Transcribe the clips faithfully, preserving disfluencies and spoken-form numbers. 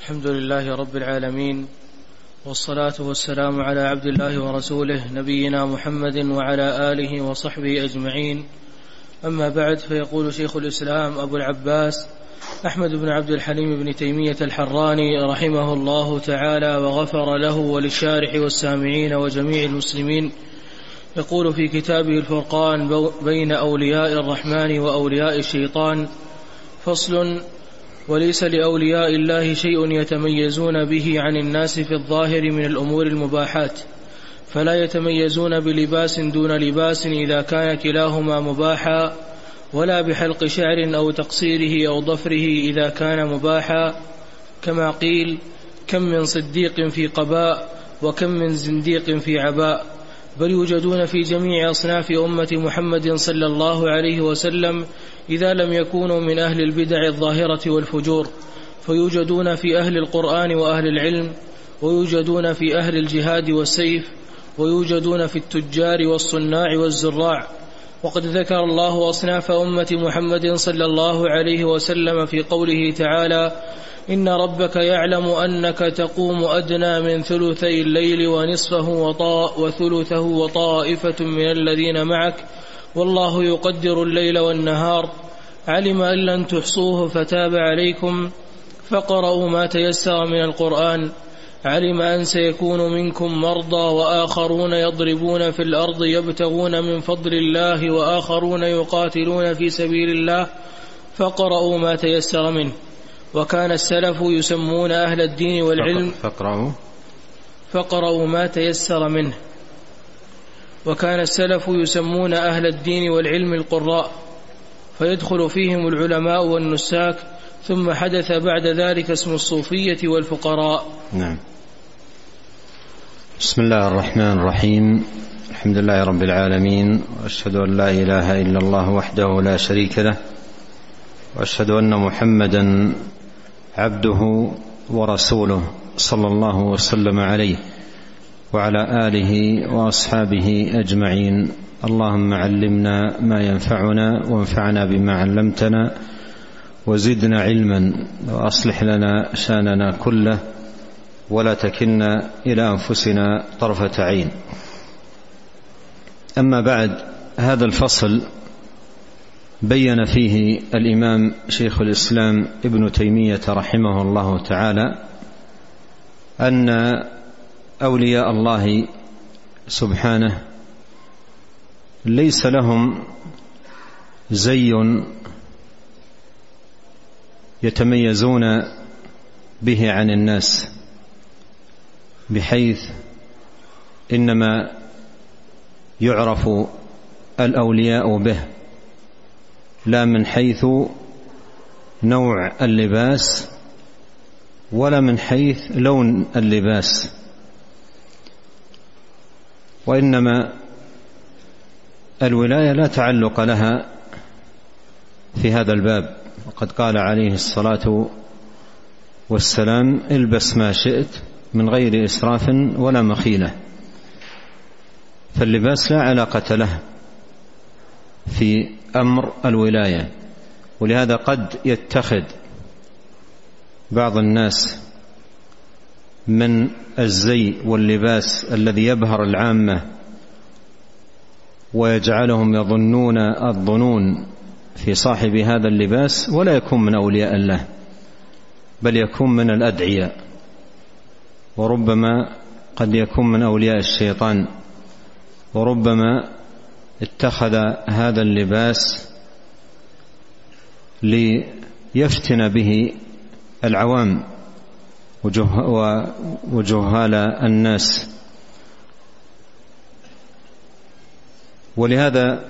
الحمد لله رب العالمين، والصلاة والسلام على عبد الله ورسوله نبينا محمد وعلى آله وصحبه أجمعين. أما بعد، فيقول شيخ الإسلام أبو العباس أحمد بن عبد الحليم بن تيمية الحراني رحمه الله تعالى وغفر له وللشارح والسامعين وجميع المسلمين، يقول في كتابه الفرقان بين أولياء الرحمن وأولياء الشيطان: فصل: وليس لأولياء الله شيء يتميزون به عن الناس في الظاهر من الأمور المباحات، فلا يتميزون بلباس دون لباس إذا كان كلاهما مباحا، ولا بحلق شعر أو تقصيره أو ضفره إذا كان مباحا، كما قيل: كم من صديق في قباء وكم من زنديق في عباء. بل يوجدون في جميع أصناف أمة محمد صلى الله عليه وسلم إذا لم يكونوا من أهل البدع الظاهرة والفجور، فيوجدون في أهل القرآن وأهل العلم، ويوجدون في أهل الجهاد والسيف، ويوجدون في التجار والصناع والزراع. وقد ذكر الله أصناف أمة محمد صلى الله عليه وسلم في قوله تعالى: إن ربك يعلم أنك تقوم أدنى من ثلثي الليل ونصفه وطاء وثلثه وطائفة من الذين معك والله يقدر الليل والنهار، علم أن لن تحصوه فتاب عليكم فقرأوا ما تيسر من القرآن، علم أن سيكون منكم مرضى وآخرون يضربون في الأرض يبتغون من فضل الله وآخرون يقاتلون في سبيل الله فقرأوا ما تيسر منه. وكان السلف يسمون أهل الدين والعلم فقرأوا فقرأوا ما تيسر منه وكان السلف يسمون أهل الدين والعلم القراء، فيدخل فيهم العلماء والنساك، ثم حدث بعد ذلك اسم الصوفية والفقراء. نعم. بسم الله الرحمن الرحيم. الحمد لله رب العالمين، وأشهد أن لا إله إلا الله وحده لا شريك له، وأشهد أن محمدا عبده ورسوله صلى الله وسلم عليه وعلى آله وأصحابه أجمعين. اللهم علمنا ما ينفعنا وانفعنا بما علمتنا وزدنا علما، وأصلح لنا شاننا كله ولا تكلنا إلى أنفسنا طرفة عين. أما بعد، هذا الفصل بين فيه الإمام شيخ الإسلام ابن تيمية رحمه الله تعالى أن أولياء الله سبحانه ليس لهم زي يتميزون به عن الناس، بحيث إنما يعرف الأولياء به لا من حيث نوع اللباس ولا من حيث لون اللباس، وإنما الولاية لا تعلق لها في هذا الباب. وقد قال عليه الصلاة والسلام: البس ما شئت من غير إسراف ولا مخيلة. فاللباس لا علاقة له في أمر الولاية، ولهذا قد يتخذ بعض الناس من الزي واللباس الذي يبهر العامة ويجعلهم يظنون الظنون في صاحب هذا اللباس، ولا يكون من أولياء الله، بل يكون من الأدعياء، وربما قد يكون من أولياء الشيطان، وربما اتخذ هذا اللباس ليفتن به العوام وجهال الناس. ولهذا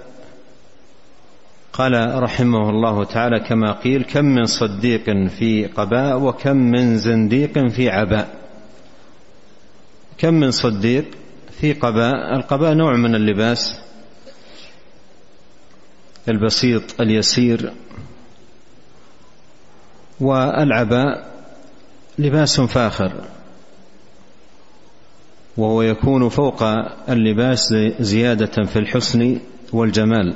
قال رحمه الله تعالى كما قيل: كم من صديق في قباء وكم من زنديق في عباء. كم من صديق في قباء، القباء نوع من اللباس البسيط اليسير، والعباء لباس فاخر، وهو يكون فوق اللباس زيادة في الحسن والجمال.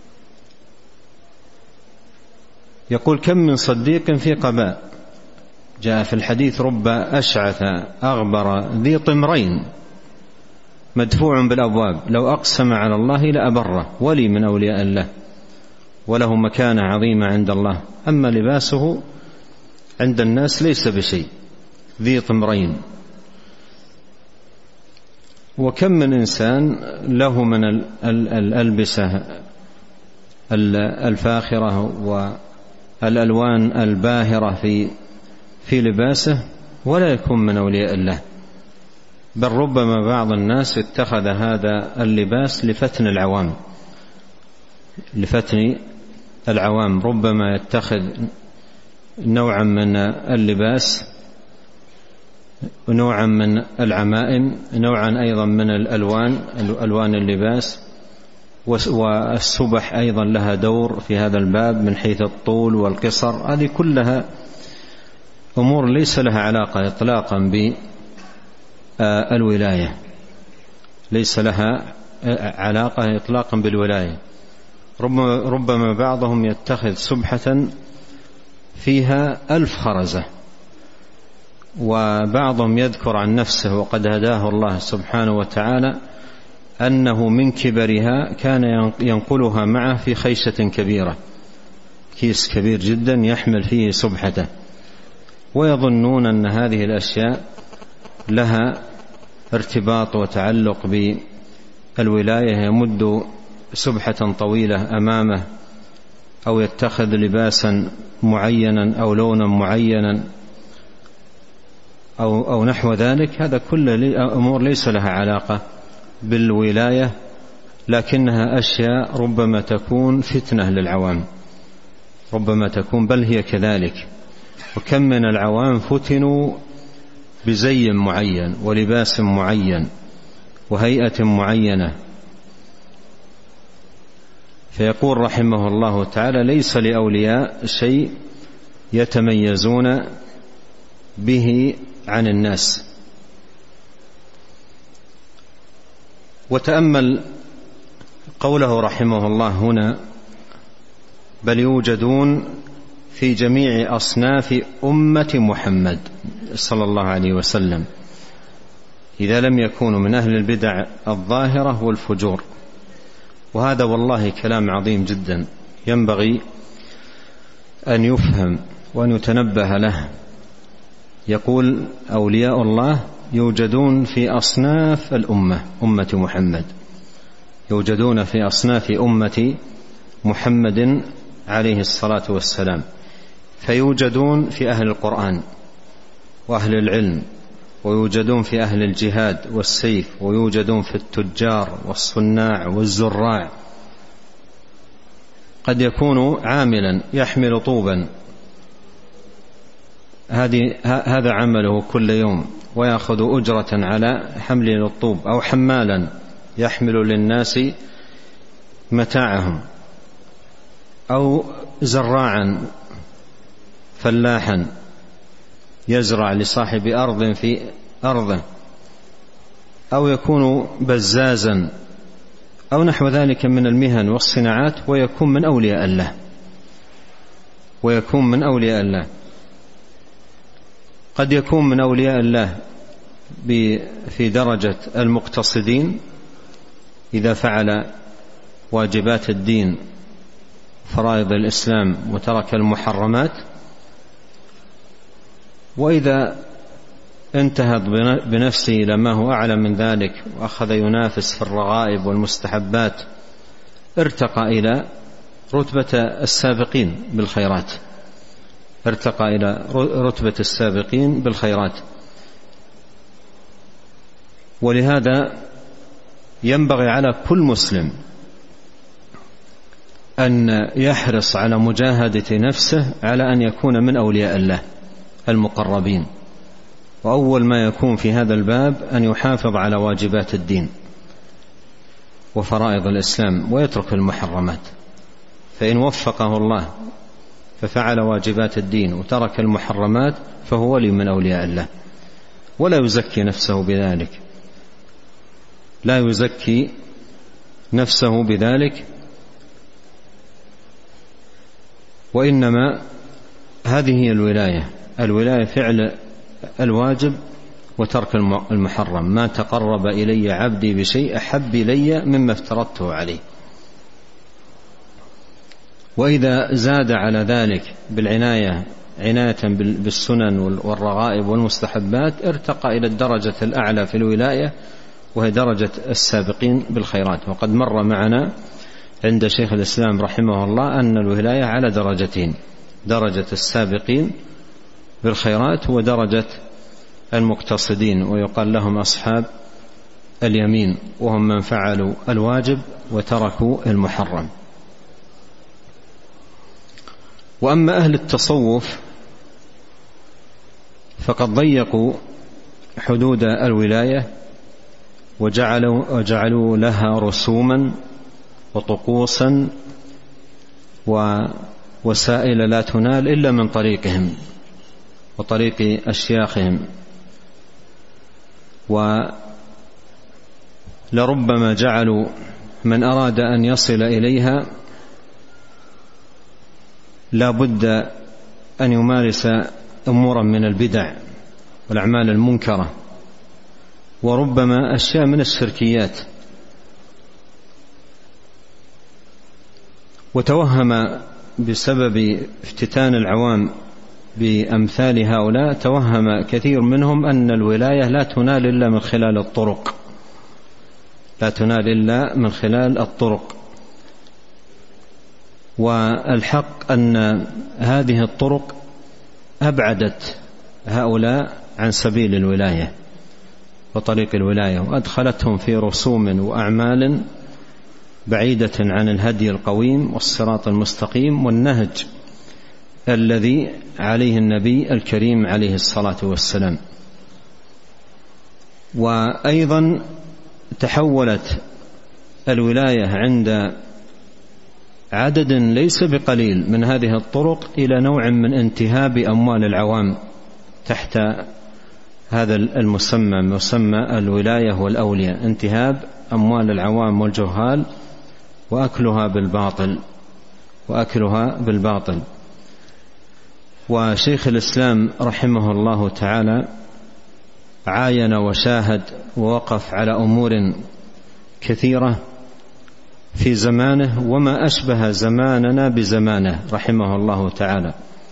يقول: كم من صديق في قباء. جاء في الحديث: رب أشعث أغبر ذي طمرين مدفوع بالأبواب لو أقسم على الله لأبره، ولي من أولياء الله وله مكانة عظيمة عند الله، أما لباسه عند الناس ليس بشيء. ذي طمرين. وكم من إنسان له من الألبسة الفاخرة والألوان الباهرة في في لباسه ولا يكون من أولياء الله، بل ربما بعض الناس اتخذ هذا اللباس لفتن العوام لفتن العوام ربما يتخذ نوعا من اللباس، نوعا من العمائم، نوعا أيضا من الألوان ألوان اللباس، والسبح أيضا لها دور في هذا الباب من حيث الطول والقصر. هذه كلها أمور ليس لها علاقة إطلاقا بالولاية، ليس لها علاقة إطلاقا بالولاية. ربما بعضهم يتخذ سبحة فيها ألف خرزة، وبعضهم يذكر عن نفسه وقد هداه الله سبحانه وتعالى أنه من كبرها كان ينقلها معه في خيشة كبيرة، كيس كبير جدا يحمل فيه سبحته، ويظنون أن هذه الأشياء لها ارتباط وتعلق بالولاية، يمد سبحة طويلة أمامه أو يتخذ لباسا معينا أو لونا معينا أو, أو نحو ذلك. هذا كله أمور ليس لها علاقة بالولاية، لكنها أشياء ربما تكون فتنة للعوام، ربما تكون بل هي كذلك. وكم من العوام فتنوا بزي معين ولباس معين وهيئة معينة. فيقول رحمه الله تعالى: ليس لأولياء شيء يتميزون به عن الناس. وتأمل قوله رحمه الله هنا: بل يوجدون في جميع أصناف أمة محمد صلى الله عليه وسلم، إذا لم يكونوا من أهل البدع الظاهرة والفجور. وهذا والله كلام عظيم جدا ينبغي أن يفهم وأن يتنبه له. يقول: أولياء الله يوجدون في أصناف الأمة، أمة محمد، يوجدون في أصناف أمة محمد عليه الصلاة والسلام، فيوجدون في أهل القرآن وأهل العلم، ويوجدون في أهل الجهاد والسيف، ويوجدون في التجار والصناع والزراع. قد يكون عاملا يحمل طوبا، هذا عمله كل يوم ويأخذ أجرة على حمله للطوب، أو حمالا يحمل للناس متاعهم، أو زراعا فلاحا يزرع لصاحب أرض في أرضه، أو يكون بزازا أو نحو ذلك من المهن والصناعات، ويكون من أولياء الله ويكون من أولياء الله قد يكون من أولياء الله في درجة المقتصدين إذا فعل واجبات الدين فرائض الإسلام وترك المحرمات، وإذا انتهض بنفسه إلى ما هو أعلى من ذلك وأخذ ينافس في الرغائب والمستحبات ارتقى إلى رتبة السابقين بالخيرات ارتقى إلى رتبة السابقين بالخيرات. ولهذا ينبغي على كل مسلم أن يحرص على مجاهدة نفسه على أن يكون من أولياء الله المقربين، وأول ما يكون في هذا الباب أن يحافظ على واجبات الدين وفرائض الإسلام ويترك المحرمات، فإن وفقه الله ففعل واجبات الدين وترك المحرمات فهو ولي من أولياء الله، ولا يزكي نفسه بذلك، لا يزكي نفسه بذلك، وإنما هذه هي الولاية، الولاية فعل الواجب وترك المحرم. ما تقرب إلي عبدي بشيء أحب إلي مما افترضته عليه. وإذا زاد على ذلك بالعناية عناية بالسنن والرغائب والمستحبات ارتقى إلى الدرجة الأعلى في الولاية، وهي درجة السابقين بالخيرات. وقد مر معنا عند شيخ الإسلام رحمه الله أن الولاية على درجتين: درجة السابقين بالخيرات ودرجة المقتصدين، ويقال لهم أصحاب اليمين، وهم من فعلوا الواجب وتركوا المحرم. وأما أهل التصوف فقد ضيقوا حدود الولاية وجعلوا, وجعلوا لها رسوما وطقوسا ووسائل لا تنال إلا من طريقهم وطريق أشياخهم، ولربما جعلوا من أراد أن يصل إليها لا بد أن يمارس أمورا من البدع والأعمال المنكرة، وربما أشياء من الشركيات. وتوهم بسبب افتتان العوام بأمثال هؤلاء، توهم كثير منهم أن الولاية لا تنال إلا من خلال الطرق، لا تنال إلا من خلال الطرق. والحق أن هذه الطرق أبعدت هؤلاء عن سبيل الولاية وطريق الولاية، وأدخلتهم في رسوم وأعمال بعيدة عن الهدي القويم والصراط المستقيم والنهج الذي عليه النبي الكريم عليه الصلاة والسلام. وأيضا تحولت الولاية عند عدد ليس بقليل من هذه الطرق إلى نوع من انتهاب أموال العوام تحت هذا المسمى، مسمى الولاية والأولياء، انتهاب أموال العوام والجهال وأكلها بالباطل وأكلها بالباطل. وشيخ الإسلام رحمه الله تعالى عاين وشاهد ووقف على أمور كثيرة في زمانه وما أشبه زماننا بزمانه رحمه الله تعالى.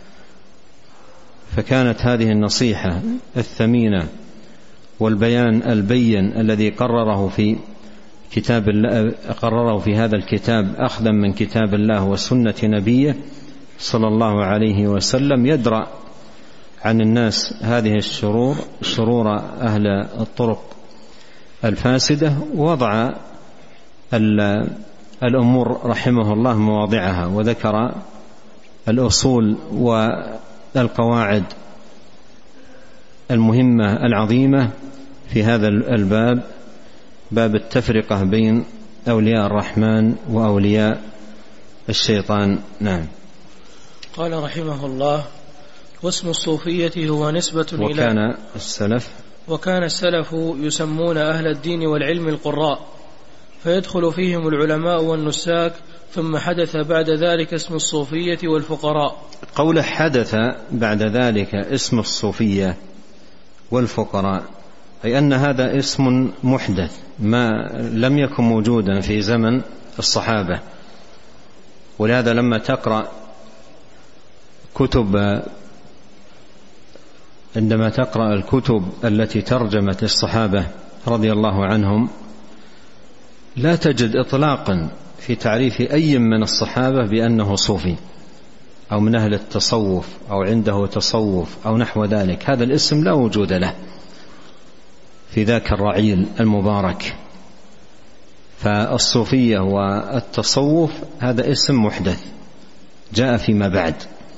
فكانت هذه النصيحة الثمينة والبيان البين الذي قرره في كتاب الله، قرره في هذا الكتاب أخذا من كتاب الله وسنة نبيه صلى الله عليه وسلم، يدرأ عن الناس هذه الشرور، شرور أهل الطرق الفاسدة، ووضع الأمور رحمه الله مواضعها، وذكر الأصول والقواعد المهمة العظيمة في هذا الباب، باب التفرقة بين أولياء الرحمن وأولياء الشيطان. نعم. قال رحمه الله: واسم الصوفية هو نسبة إلى وكان السلف وكان السلف يسمون أهل الدين والعلم القراء، فيدخل فيهم العلماء والنساك، ثم حدث بعد ذلك اسم الصوفية والفقراء. قوله حدث بعد ذلك اسم الصوفية والفقراء، أي أن هذا اسم محدث ما لم يكن موجودا في زمن الصحابة. ولهذا لما تقرأ كتب عندما تقرأ الكتب التي ترجمت الصحابة رضي الله عنهم لا تجد إطلاقا في تعريف أي من الصحابة بأنه صوفي أو من أهل التصوف أو عنده تصوف أو نحو ذلك. هذا الاسم لا وجود له في ذاك الرعيل المبارك. فالصوفية والتصوف هذا اسم محدث جاء فيما بعد.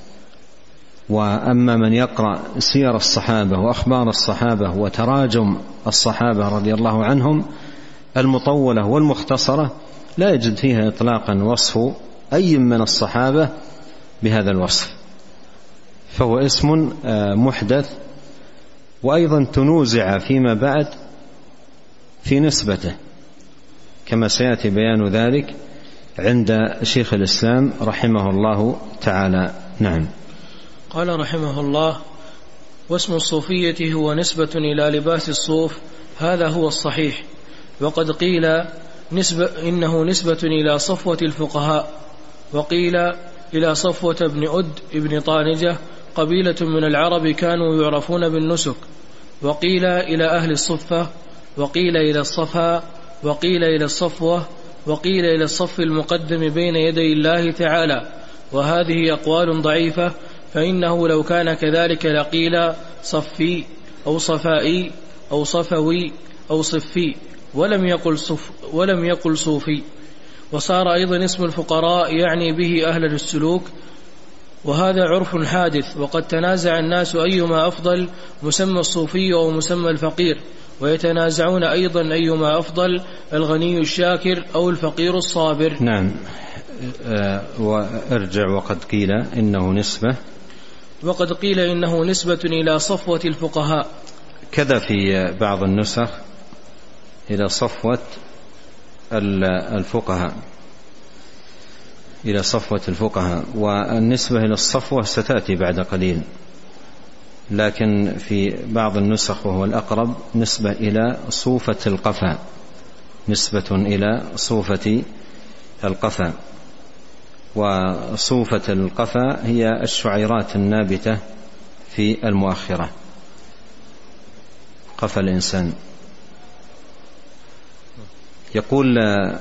وأما من يقرأ سير الصحابة وأخبار الصحابة وتراجم الصحابة رضي الله عنهم المطولة والمختصرة لا يجد فيها إطلاقا وصف أي من الصحابة بهذا الوصف، فهو اسم محدث. وأيضا تنوزع فيما بعد في نسبته كما سيأتي بيان ذلك عند شيخ الإسلام رحمه الله تعالى. نعم. قال رحمه الله: واسم الصوفية هو نسبة إلى لباس الصوف، هذا هو الصحيح. وقد قيل نسبة إنه نسبة إلى صفوة الفقهاء، وقيل إلى صفوة بن أد ابن طانجة قبيلة من العرب كانوا يعرفون بالنسك، وقيل إلى أهل الصفة، وقيل إلى الصفا، وقيل إلى الصفوة، وقيل إلى الصف المقدم بين يدي الله تعالى. وهذه أقوال ضعيفة، فإنه لو كان كذلك لقيل صفي أو صفائي أو صفوي أو صفي، ولم يقل, صف ولم يقل صوفي. وصار أيضا اسم الفقراء يعني به أهل السلوك، وهذا عرف حادث. وقد تنازع الناس أيما أفضل، مسمى الصوفي أو مسمى الفقير، ويتنازعون أيضا أيما أفضل، الغني الشاكر أو الفقير الصابر. نعم. أه وارجع. وقد قيل إنه نسبة وقد قيل إنه نسبة إلى صفوة الفقهاء، كذا في بعض النسخ إلى صفوة الفقهاء، إلى صفوة الفقهاء. والنسبة إلى الصفوة ستأتي بعد قليل، لكن في بعض النسخ وهو الأقرب نسبة إلى صوفة القفا، نسبة إلى صوفة القفا. وصوفة القفا هي الشعيرات النابتة في المؤخرة، قفا الإنسان. يقول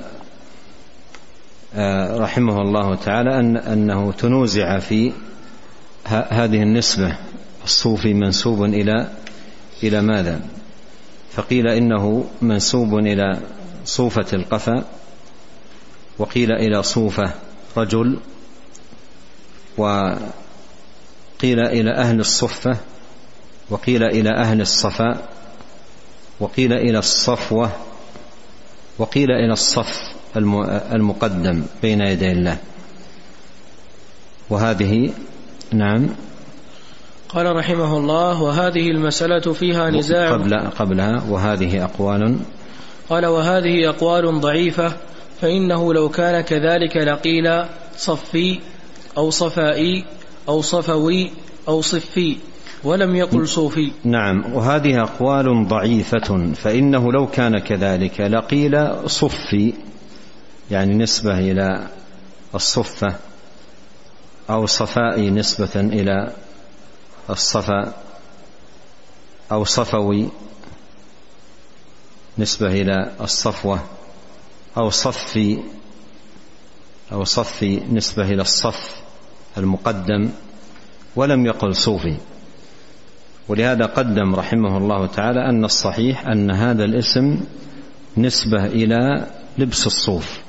رحمه الله تعالى أن أنه تنوزع في هذه النسبة، الصوفي منسوب إلى إلى ماذا؟ فقيل إنه منسوب إلى صوفة القفا، وقيل إلى صوفة رجل، وقيل إلى أهل الصفة، وقيل إلى أهل الصفاء، وقيل إلى الصفوة، وقيل إلى الصف المقدم بين يدي الله. وهذه نعم. قال رحمه الله: وهذه المسألة فيها نزاع. قبل قبلها وهذه أقوال. قال: وهذه أقوال ضعيفة، فإنه لو كان كذلك لقيل صفي أو صفائي أو صفوي أو صفي، ولم يقل صوفي. نعم. وهذه أقوال ضعيفة، فإنه لو كان كذلك لقيل صفي، يعني نسبة إلى الصفة، أو صفائي نسبة إلى الصفا، أو صفوي نسبة إلى الصفوة، أو صفي أو صفي نسبة إلى الصف المقدم، ولم يقل صوفي. ولهذا قدم رحمه الله تعالى أن الصحيح أن هذا الاسم نسبة إلى لبس الصوف،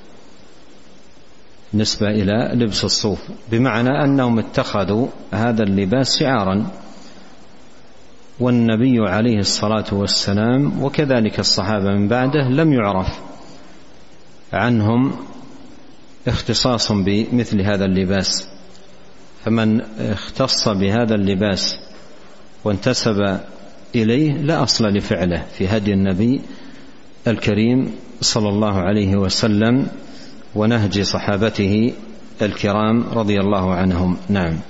نسبة إلى لبس الصوف، بمعنى أنهم اتخذوا هذا اللباس شعارا، والنبي عليه الصلاة والسلام وكذلك الصحابة من بعده لم يعرف عنهم اختصاص بمثل هذا اللباس، فمن اختص بهذا اللباس وانتسب إليه لا أصل لفعله في هدي النبي الكريم صلى الله عليه وسلم ونهج صحابته الكرام رضي الله عنهم. نعم.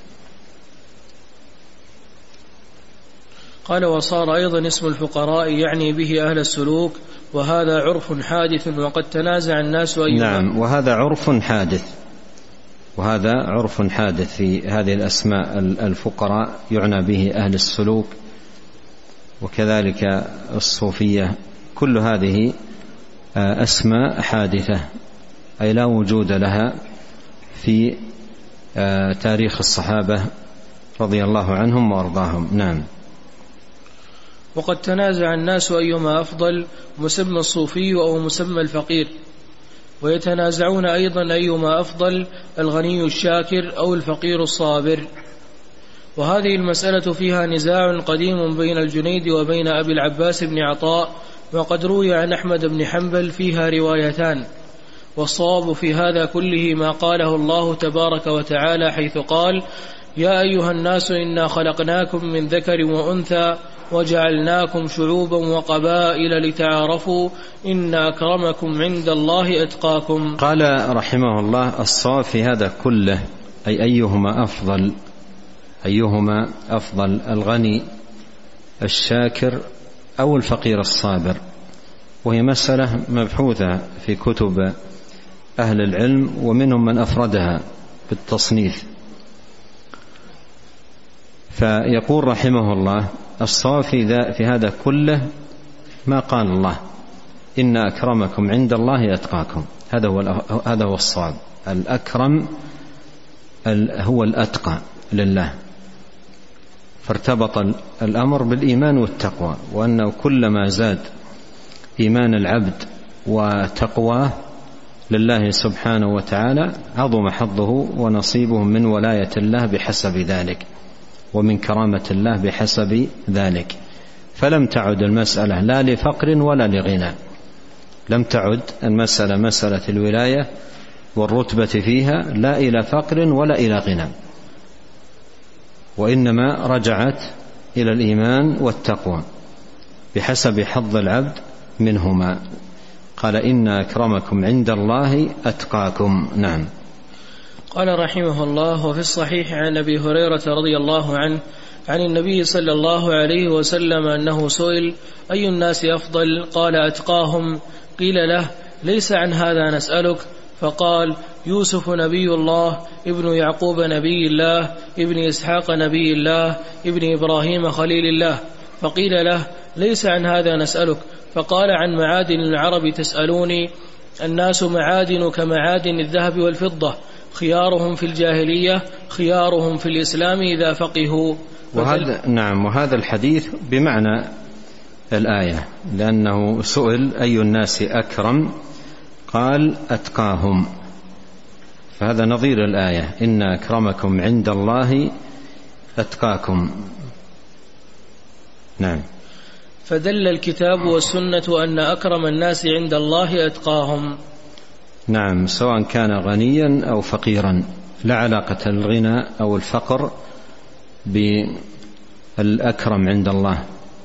قال: وصار أيضا اسم الفقراء يعني به أهل السلوك، وهذا عرف حادث، وقد تنازع الناس أيضا. نعم. وهذا عرف حادث، وهذا عرف حادث في هذه الأسماء، الفقراء يعنى به أهل السلوك، وكذلك الصوفية، كل هذه أسماء حادثة، أي لا وجود لها في تاريخ الصحابة رضي الله عنهم وأرضاهم. نعم. وقد تنازع الناس أيما أفضل، مسمى الصوفي أو مسمى الفقير، ويتنازعون أيضا أيما أفضل، الغني الشاكر أو الفقير الصابر. وهذه المسألة فيها نزاع قديم بين الجنيد وبين أبي العباس بن عطاء، وقد روي عن أحمد بن حنبل فيها روايتان. والصواب في هذا كله ما قاله الله تبارك وتعالى حيث قال: يا أيها الناس إنا خلقناكم من ذكر وأنثى وجعلناكم شعوبا وقبائل لتعارفوا إن أكرمكم عند الله أتقاكم. قال رحمه الله: الصواب في هذا كله، أي أيهما أفضل، أيهما أفضل، الغني الشاكر أو الفقير الصابر؟ وهي مسألة مبحوثة في كتب أهل العلم، ومنهم من أفردها بالتصنيف. فيقول رحمه الله: الصواب في هذا كله ما قال الله إن أكرمكم عند الله أتقاكم، هذا هو هذا هو الصواب. الأكرم هو الأتقى لله، فارتبط الأمر بالإيمان والتقوى، وأنه كلما زاد إيمان العبد وتقواه لله سبحانه وتعالى عظم حظه ونصيبه من ولاية الله بحسب ذلك، ومن كرامة الله بحسب ذلك. فلم تعد المسألة لا لفقر ولا لغنى، لم تعد المسألة مسألة الولاية والرتبة فيها لا إلى فقر ولا إلى غنى، وإنما رجعت إلى الإيمان والتقوى بحسب حظ العبد منهما. قال إن أكرمكم عند الله أتقاكم. نعم. قال رحمه الله: وفي الصحيح عن أبي هريرة رضي الله عنه عن النبي صلى الله عليه وسلم أنه سئل: أي الناس أفضل؟ قال: أتقاهم. قيل له: ليس عن هذا نسألك. فقال: يوسف نبي الله، ابن يعقوب نبي الله، ابن إسحاق نبي الله، ابن إبراهيم خليل الله. فقيل له: ليس عن هذا نسألك. فقال: عن معادن العرب تسألوني. الناس معادن كمعادن الذهب والفضة، خيارهم في الجاهلية خيارهم في الإسلام إذا فقهوا. وهذا نعم وهذا الحديث بمعنى الآية، لأنه سئل أي الناس أكرم، قال: أتقاهم. فهذا نظير الآية: إن أكرمكم عند الله أتقاكم. نعم. فدل الكتاب والسنة أن أكرم الناس عند الله أتقاهم. نعم، سواء كان غنيا أو فقيرا، لا علاقة الغنى أو الفقر بالأكرم عند الله،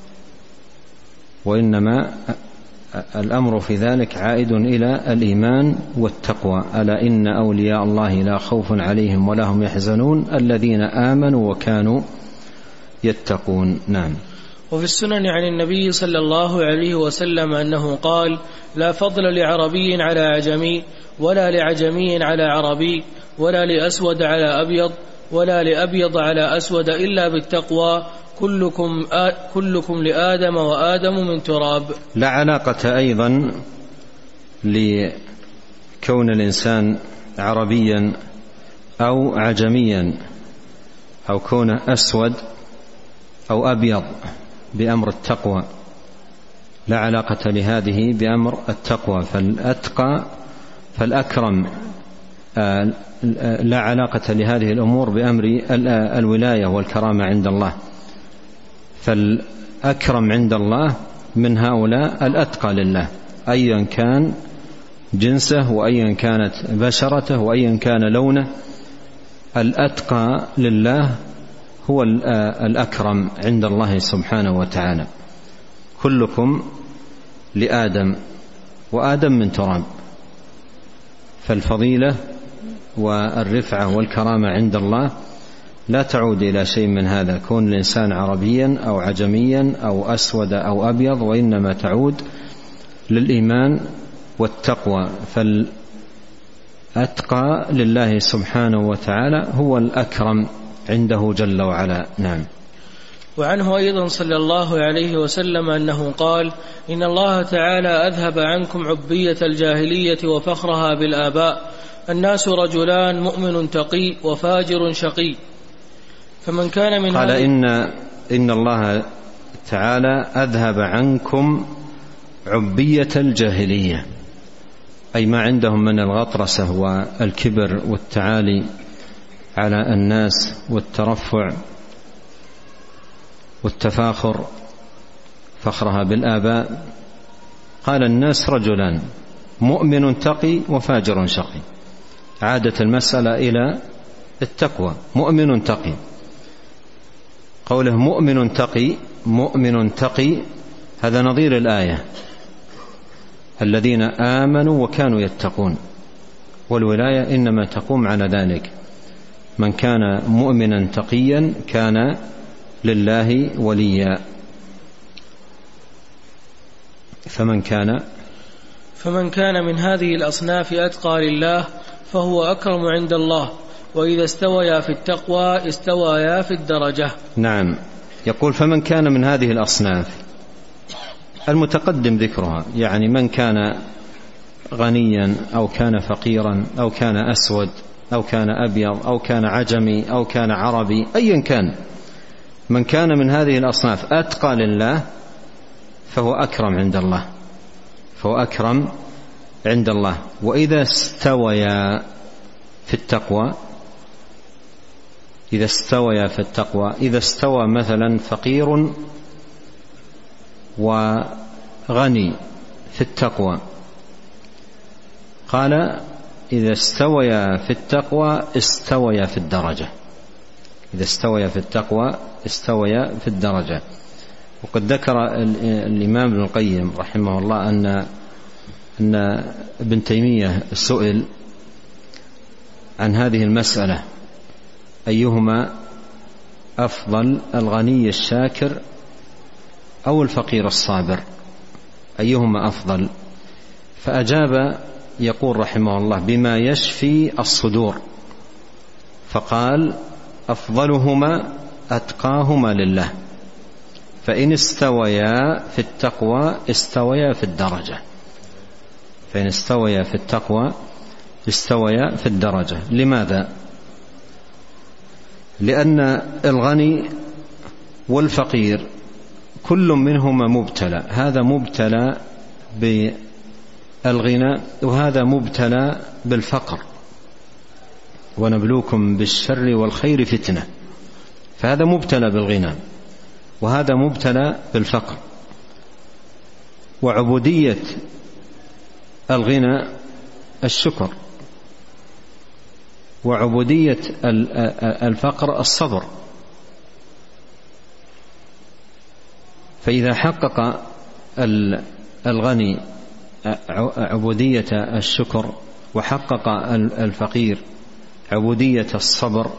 وإنما الأمر في ذلك عائد إلى الإيمان والتقوى. ألا إن أولياء الله لا خوف عليهم ولا هم يحزنون الذين آمنوا وكانوا يتقون. نعم. وفي السنن عن النبي صلى الله عليه وسلم أنه قال: لا فضل لعربي على عجمي، ولا لعجمي على عربي، ولا لأسود على أبيض، ولا لأبيض على أسود إلا بالتقوى. كلكم, آ... كلكم لآدم وآدم من تراب. لا علاقة أيضا لكون الإنسان عربيا أو عجميا أو كونه أسود أو أبيض بأمر التقوى، لا علاقة لهذه بأمر التقوى. فالأتقى فالأكرم لا علاقة لهذه الأمور بأمر الولاية والكرامة عند الله. فالأكرم عند الله من هؤلاء الأتقى لله، أيا كان جنسه وأيا كانت بشرته وأيا كان لونه، الأتقى لله هو الأكرم عند الله سبحانه وتعالى. كلكم لآدم وآدم من تراب. فالفضيلة والرفعة والكرامة عند الله لا تعود إلى شيء من هذا، كون الإنسان عربيا أو عجميا أو أسود أو أبيض، وإنما تعود للإيمان والتقوى. فالأتقى لله سبحانه وتعالى هو الأكرم عنده جل وعلا. نعم. وعنه أيضا صلى الله عليه وسلم أنه قال: إن الله تعالى أذهب عنكم عبية الجاهلية وفخرها بالآباء. الناس رجلان، مؤمن تقي وفاجر شقي. فمن كان من قال إن, إن الله تعالى أذهب عنكم عبية الجاهلية، أي ما عندهم من الغطرسة والكبر والتعالي على الناس والترفع والتفاخر، فخرها بالآباء. قال: الناس رجلان، مؤمن تقي وفاجر شقي. عادت المسألة إلى التقوى. مؤمن تقي، قوله مؤمن تقي، مؤمن تقي هذا نظير الآية: الذين آمنوا وكانوا يتقون. والولاية إنما تقوم على ذلك. من كان مؤمنا تقيا كان لله وليا. فمن كان فمن كان من هذه الأصناف أتقى لله فهو أكرم عند الله، وإذا استويا في التقوى استويا في الدرجة. نعم، يقول فمن كان من هذه الأصناف المتقدم ذكرها، يعني من كان غنيا أو كان فقيرا أو كان أسود أو كان أبيض أو كان عجمي أو كان عربي، أيا كان، من كان من هذه الأصناف أتقى لله فهو أكرم عند الله، فهو أكرم عند الله. وإذا استويا في التقوى، إذا استويا في التقوى، إذا استوى مثلا فقير وغني في التقوى، قال إذا استويا في التقوى استويا في الدرجة، إذا استويا في التقوى استويا في الدرجة. وقد ذكر الإمام ابن القيم رحمه الله أن أن ابن تيمية سئل عن هذه المسألة: أيهما أفضل، الغني الشاكر أو الفقير الصابر؟ أيهما أفضل؟ فأجاب يقول رحمه الله: بما يشفي الصدور، فقال: أفضلهما أتقاهما لله، فإن استويا في التقوى استويا في الدرجة، فإن استويا في التقوى استويا في الدرجة. لماذا؟ لأن الغني والفقير كل منهما مبتلى، هذا مبتلى بالغنى وهذا مبتلى بالفقر، ونبلوكم بالشر والخير فتنة، فهذا مبتلى بالغنى وهذا مبتلى بالفقر. وعبودية الغنى الشكر، وعبودية الفقر الصبر. فإذا حقق الغني عبودية الشكر وحقق الفقير عبودية الصبر،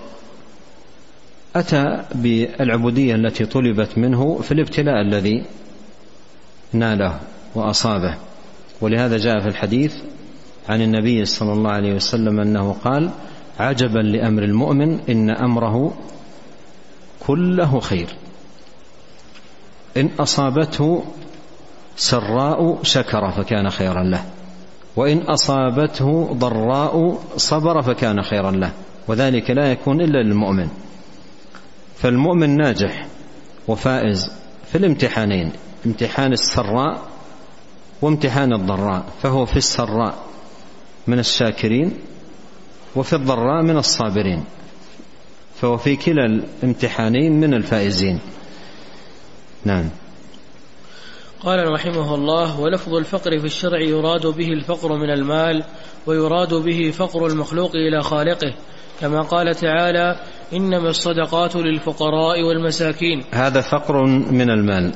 أتى بالعبودية التي طلبت منه في الابتلاء الذي ناله وأصابه. ولهذا جاء في الحديث عن النبي صلى الله عليه وسلم أنه قال: عجبا لأمر المؤمن إن أمره كله خير، إن أصابته سراء شكر فكان خيرا له، وإن أصابته ضراء صبر فكان خيرا له، وذلك لا يكون إلا للمؤمن. فالمؤمن ناجح وفائز في الامتحانين، امتحان السراء وامتحان الضراء، فهو في السراء من الشاكرين وفي الضراء من الصابرين، فهو في كلا الامتحانين من الفائزين. نعم. قال رحمه الله: ولفظ الفقر في الشرع يراد به الفقر من المال، ويراد به فقر المخلوق إلى خالقه، كما قال تعالى: إنما الصدقات للفقراء والمساكين، هذا فقر من المال.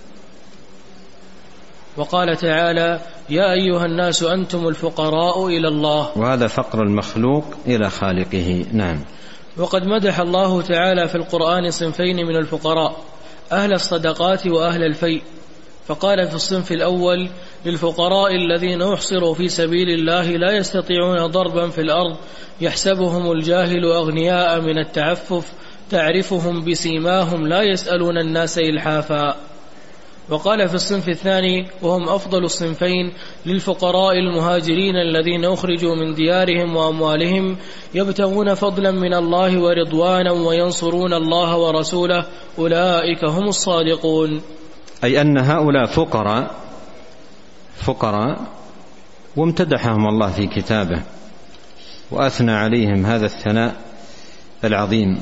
وقال تعالى: يا أيها الناس أنتم الفقراء إلى الله، وهذا فقر المخلوق إلى خالقه. نعم. وقد مدح الله تعالى في القرآن صنفين من الفقراء: أهل الصدقات وأهل الفيء، فقال في الصنف الأول: للفقراء الذين أحصروا في سبيل الله لا يستطيعون ضربا في الأرض يحسبهم الجاهل أغنياء من التعفف تعرفهم بسيماهم لا يسألون الناس إلحافا. وقال في الصنف الثاني وهم أفضل الصنفين: للفقراء المهاجرين الذين أخرجوا من ديارهم وأموالهم يبتغون فضلا من الله ورضوانا وينصرون الله ورسوله أولئك هم الصادقون. أي أن هؤلاء فقراء فقراء وامتدحهم الله في كتابه وأثنى عليهم هذا الثناء العظيم.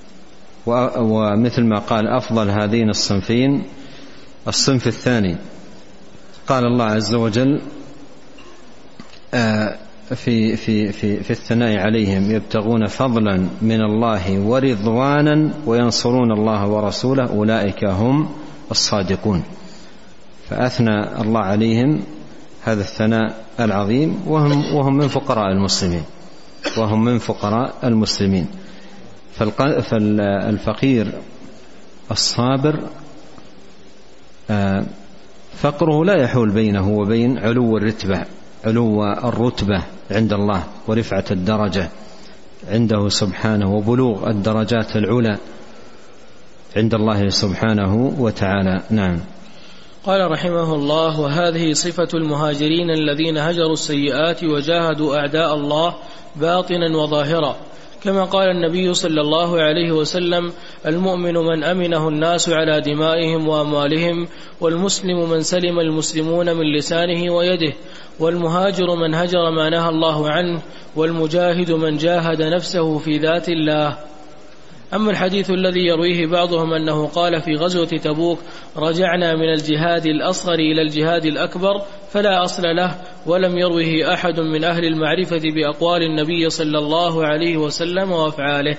ومثل ما قال: أفضل هذين الصنفين الصنف الثاني. قال الله عز وجل في, في, في, في الثناء عليهم: يبتغون فضلا من الله ورضوانا وينصرون الله ورسوله أولئك هم الصادقون. فأثنى الله عليهم هذا الثناء العظيم، وهم, وهم من فقراء المسلمين وهم من فقراء المسلمين. فالفقير الصابر فقره لا يحول بينه وبين علو الرتبة علو الرتبة عند الله ورفعة الدرجة عنده سبحانه وبلوغ الدرجات العلى عند الله سبحانه وتعالى. نعم. قال رحمه الله: وهذه صفة المهاجرين الذين هجروا السيئات وجاهدوا أعداء الله باطنا وظاهرا، كما قال النبي صلى الله عليه وسلم: المؤمن من أمنه الناس على دمائهم وأموالهم، والمسلم من سلم المسلمون من لسانه ويده، والمهاجر من هجر ما نهى الله عنه، والمجاهد من جاهد نفسه في ذات الله. أما الحديث الذي يرويه بعضهم أنه قال في غزوة تبوك: رجعنا من الجهاد الأصغر إلى الجهاد الأكبر، فلا أصل له، ولم يروه أحد من أهل المعرفة بأقوال النبي صلى الله عليه وسلم وأفعاله.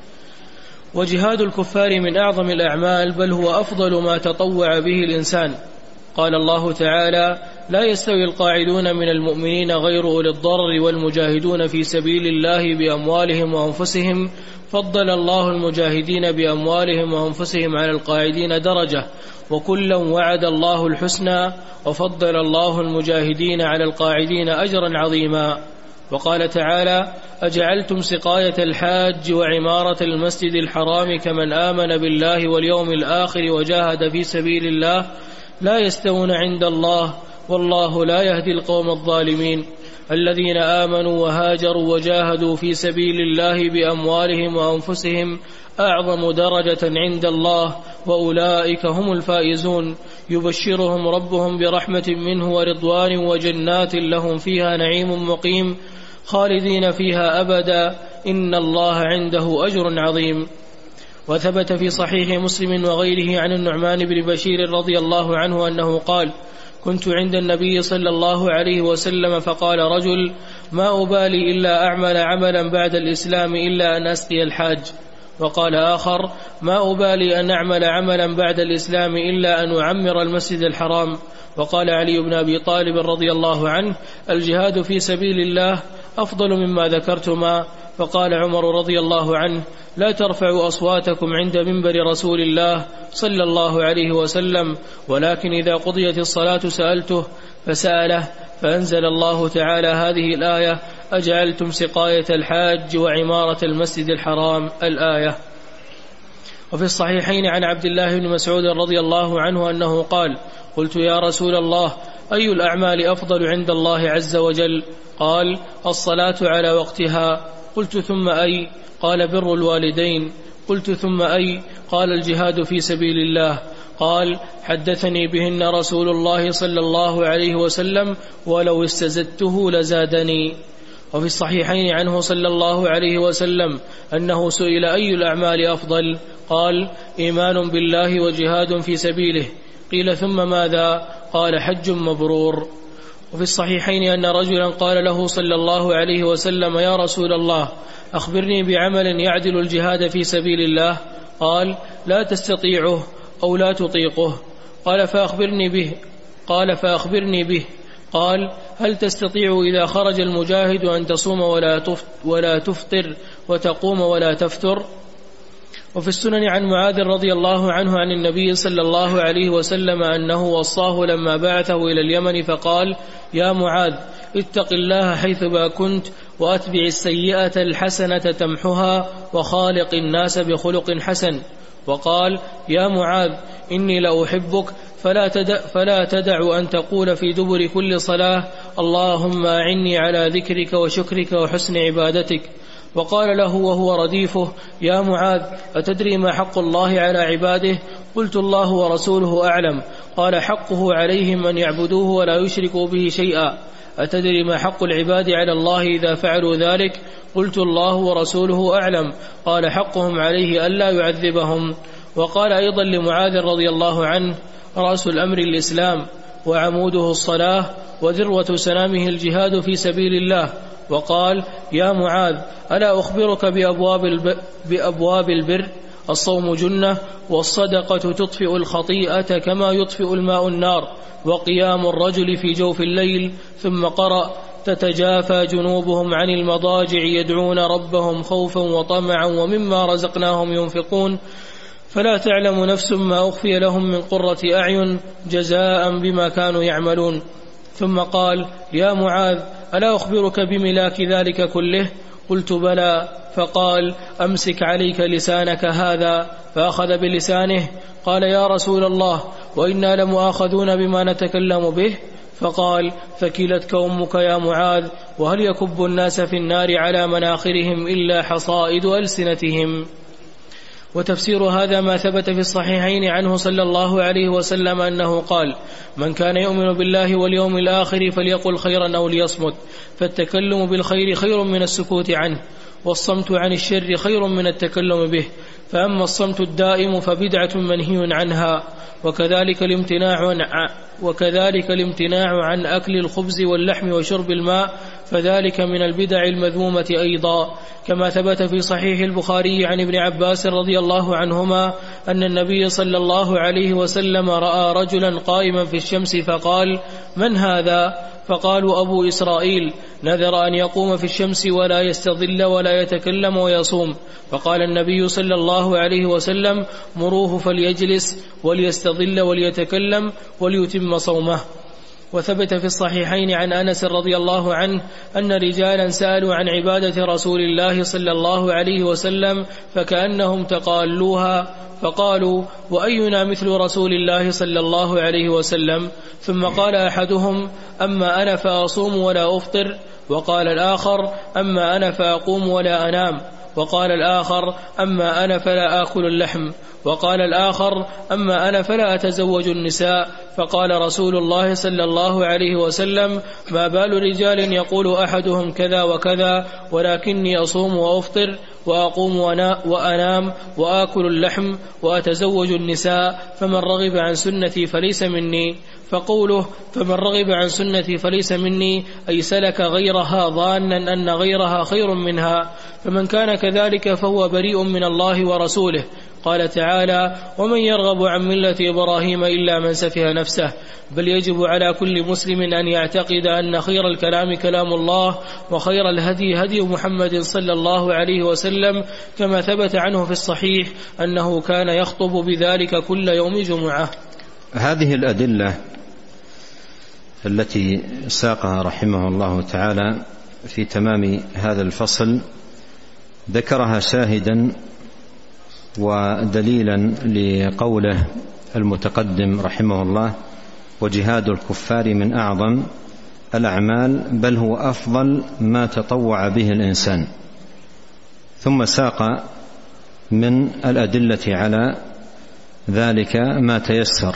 وجهاد الكفار من أعظم الأعمال، بل هو أفضل ما تطوع به الإنسان. قال الله تعالى: لا يستوي القاعدون من المؤمنين غير أولي الضرر والمجاهدون في سبيل الله بأموالهم وأنفسهم، فضل الله المجاهدين بأموالهم وأنفسهم على القاعدين درجة، وكلا وعد الله الحسنى، وفضل الله المجاهدين على القاعدين أجرا عظيما. وقال تعالى: أجعلتم سقاية الحاج وعمارة المسجد الحرام كمن آمن بالله واليوم الآخر وجاهد في سبيل الله لا يستوون عند الله، والله لا يهدي القوم الظالمين. الذين آمنوا وهاجروا وجاهدوا في سبيل الله بأموالهم وأنفسهم أعظم درجة عند الله، وأولئك هم الفائزون. يبشرهم ربهم برحمة منه ورضوان وجنات لهم فيها نعيم مقيم خالدين فيها أبدا، إن الله عنده أجر عظيم. وثبت في صحيح مسلم وغيره عن النعمان بن بشير رضي الله عنه أنه قال: كنت عند النبي صلى الله عليه وسلم فقال رجل: ما أبالي إلا أعمل عملا بعد الإسلام إلا أن أسقي الحاج. وقال آخر: ما أبالي أن أعمل عملا بعد الإسلام إلا أن أعمر المسجد الحرام. وقال علي بن أبي طالب رضي الله عنه: الجهاد في سبيل الله أفضل مما ذكرتما. فقال عمر رضي الله عنه: لا ترفعوا أصواتكم عند منبر رسول الله صلى الله عليه وسلم، ولكن إذا قضيت الصلاة سألته، فسأله، فأنزل الله تعالى هذه الآية: أجعلتم سقاية الحاج وعمارة المسجد الحرام، الآية. وفي الصحيحين عن عبد الله بن مسعود رضي الله عنه أنه قال: قلت يا رسول الله، أي الأعمال أفضل عند الله عز وجل؟ قال: الصلاة على وقتها. قلت: ثم أي؟ قال: بر الوالدين. قلت: ثم أي؟ قال: الجهاد في سبيل الله. قال: حدثني بهن رسول الله صلى الله عليه وسلم، ولو استزدته لزادني. وفي الصحيحين عنه صلى الله عليه وسلم أنه سئل: أي الأعمال أفضل؟ قال: إيمان بالله وجهاد في سبيله. قيل: ثم ماذا؟ قال: حج مبرور. وفي الصحيحين أن رجلا قال له صلى الله عليه وسلم: يا رسول الله، أخبرني بعمل يعدل الجهاد في سبيل الله. قال: لا تستطيعه أو لا تطيقه. قال: فأخبرني به. قال: فأخبرني به. قال: هل تستطيع إذا خرج المجاهد أن تصوم ولا تفطر وتقوم ولا تفتر؟ وفي السنن عن معاذ رضي الله عنه عن النبي صلى الله عليه وسلم أنه وصاه لما بعثه إلى اليمن فقال: يا معاذ، اتق الله حيثما كنت، وأتبع السيئة الحسنة تمحها، وخالق الناس بخلق حسن. وقال: يا معاذ، إني لأحبك، فلا تدع, فلا تدع أن تقول في دبر كل صلاة: اللهم أعني على ذكرك وشكرك وحسن عبادتك. وقال له وهو رديفه: يا معاذ، أتدري ما حق الله على عباده؟ قلت: الله ورسوله أعلم. قال: حقه عليهم أن يعبدوه ولا يشركوا به شيئا. أتدري ما حق العباد على الله إذا فعلوا ذلك؟ قلت: الله ورسوله أعلم. قال: حقهم عليه ألا يعذبهم. وقال أيضا لمعاذ رضي الله عنه: رأس الأمر الإسلام، وعموده الصلاة، وذروة سنامه الجهاد في سبيل الله. وقال: يا معاذ، ألا أخبرك بأبواب, الب... بأبواب البر؟ الصوم جنة، والصدقة تطفئ الخطيئة كما يطفئ الماء النار، وقيام الرجل في جوف الليل. ثم قرأ: تتجافى جنوبهم عن المضاجع يدعون ربهم خوفا وطمعا ومما رزقناهم ينفقون فلا تعلم نفس ما أخفي لهم من قرة أعين جزاء بما كانوا يعملون. ثم قال: يا معاذ ألا أخبرك بملاك ذلك كله؟ قلت: بلى. فقال: أمسك عليك لسانك هذا. فأخذ بلسانه. قال: يا رسول الله وإنا لمؤاخذون بما نتكلم به؟ فقال: فكلتك أمك يا معاذ، وهل يكب الناس في النار على مناخرهم إلا حصائد ألسنتهم. وتفسير هذا ما ثبت في الصحيحين عنه صلى الله عليه وسلم أنه قال: من كان يؤمن بالله واليوم الآخر فليقل خيرا أو ليصمت، فالتكلم بالخير خير من السكوت عنه، والصمت عن الشر خير من التكلم به، فأما الصمت الدائم فبدعة منهي عنها. وكذلك الامتناع عن وكذلك الامتناع عن أكل الخبز واللحم وشرب الماء، فذلك من البدع المذمومة أيضا، كما ثبت في صحيح البخاري عن ابن عباس رضي الله عنهما أن النبي صلى الله عليه وسلم رأى رجلا قائما في الشمس فقال: من هذا؟ فقالوا: أبو إسرائيل نذر أن يقوم في الشمس ولا يستظل ولا يتكلم ويصوم. فقال النبي صلى الله عليه وسلم: مروه فليجلس وليستظل وليتكلم وليتم صومه. وثبت في الصحيحين عن أنس رضي الله عنه أن رجالا سألوا عن عبادة رسول الله صلى الله عليه وسلم فكأنهم تقالوها، فقالوا: وأينا مثل رسول الله صلى الله عليه وسلم؟ ثم قال أحدهم: أما أنا فأصوم ولا أفطر. وقال الآخر: أما أنا فأقوم ولا أنام. وقال الآخر: أما أنا فلا آكل اللحم. وقال الآخر: أما أنا فلا أتزوج النساء. فقال رسول الله صلى الله عليه وسلم: ما بال رجال يقول أحدهم كذا وكذا، ولكني أصوم وأفطر وأقوم وأنام وآكل اللحم وأتزوج النساء، فمن رغب عن سنتي فليس مني. فقوله فمن رغب عن سنتي فليس مني أي سلك غيرها ظانا أن غيرها خير منها، فمن كان كذلك فهو بريء من الله ورسوله. قال تعالى: ومن يرغب عن ملة إبراهيم إلا من سفه نفسه. بل يجب على كل مسلم أن يعتقد أن خير الكلام كلام الله، وخير الهدي هدي محمد صلى الله عليه وسلم، كما ثبت عنه في الصحيح أنه كان يخطب بذلك كل يوم جمعة. هذه الأدلة التي ساقها رحمه الله تعالى في تمام هذا الفصل ذكرها شاهدا ودليلا لقوله المتقدم رحمه الله: وجهاد الكفار من أعظم الأعمال، بل هو أفضل ما تطوع به الإنسان. ثم ساق من الأدلة على ذلك ما تيسر.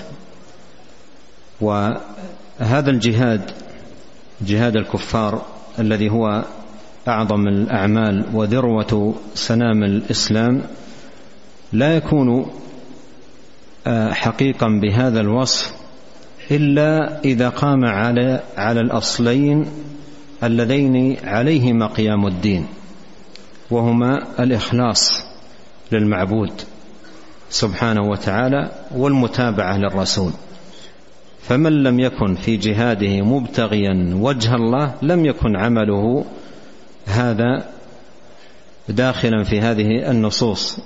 وهذا الجهاد، جهاد الكفار الذي هو أعظم الأعمال وذروة سنام الإسلام، لا يكون حقيقا بهذا الوصف إلا إذا قام على على الأصلين اللذين عليهما قيام الدين، وهما الإخلاص للمعبود سبحانه وتعالى والمتابعة للرسول. فمن لم يكن في جهاده مبتغيا وجه الله لم يكن عمله هذا داخلا في هذه النصوص،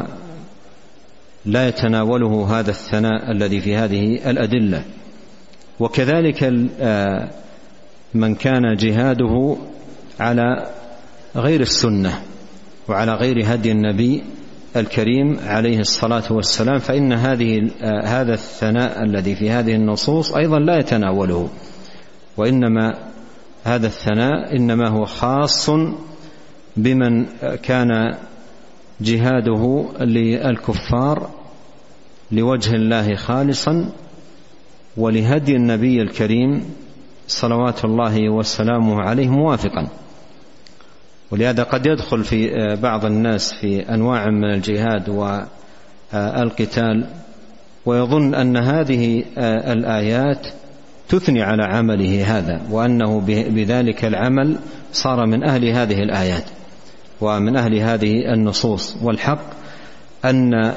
ولا يتناوله هذا الثناء الذي في هذه الأدلة. وكذلك من كان جهاده على غير السنة وعلى غير هدي النبي الكريم عليه الصلاة والسلام، فإن هذه هذا الثناء الذي في هذه النصوص أيضا لا يتناوله، وإنما هذا الثناء إنما هو خاص بمن كان جهاده للكفار لوجه الله خالصا ولهدي النبي الكريم صلوات الله وسلامه عليه موافقا. ولهذا قد يدخل في بعض الناس في أنواع من الجهاد والقتال ويظن أن هذه الآيات تثني على عمله هذا، وأنه بذلك العمل صار من أهل هذه الآيات ومن أهل هذه النصوص. والحق أن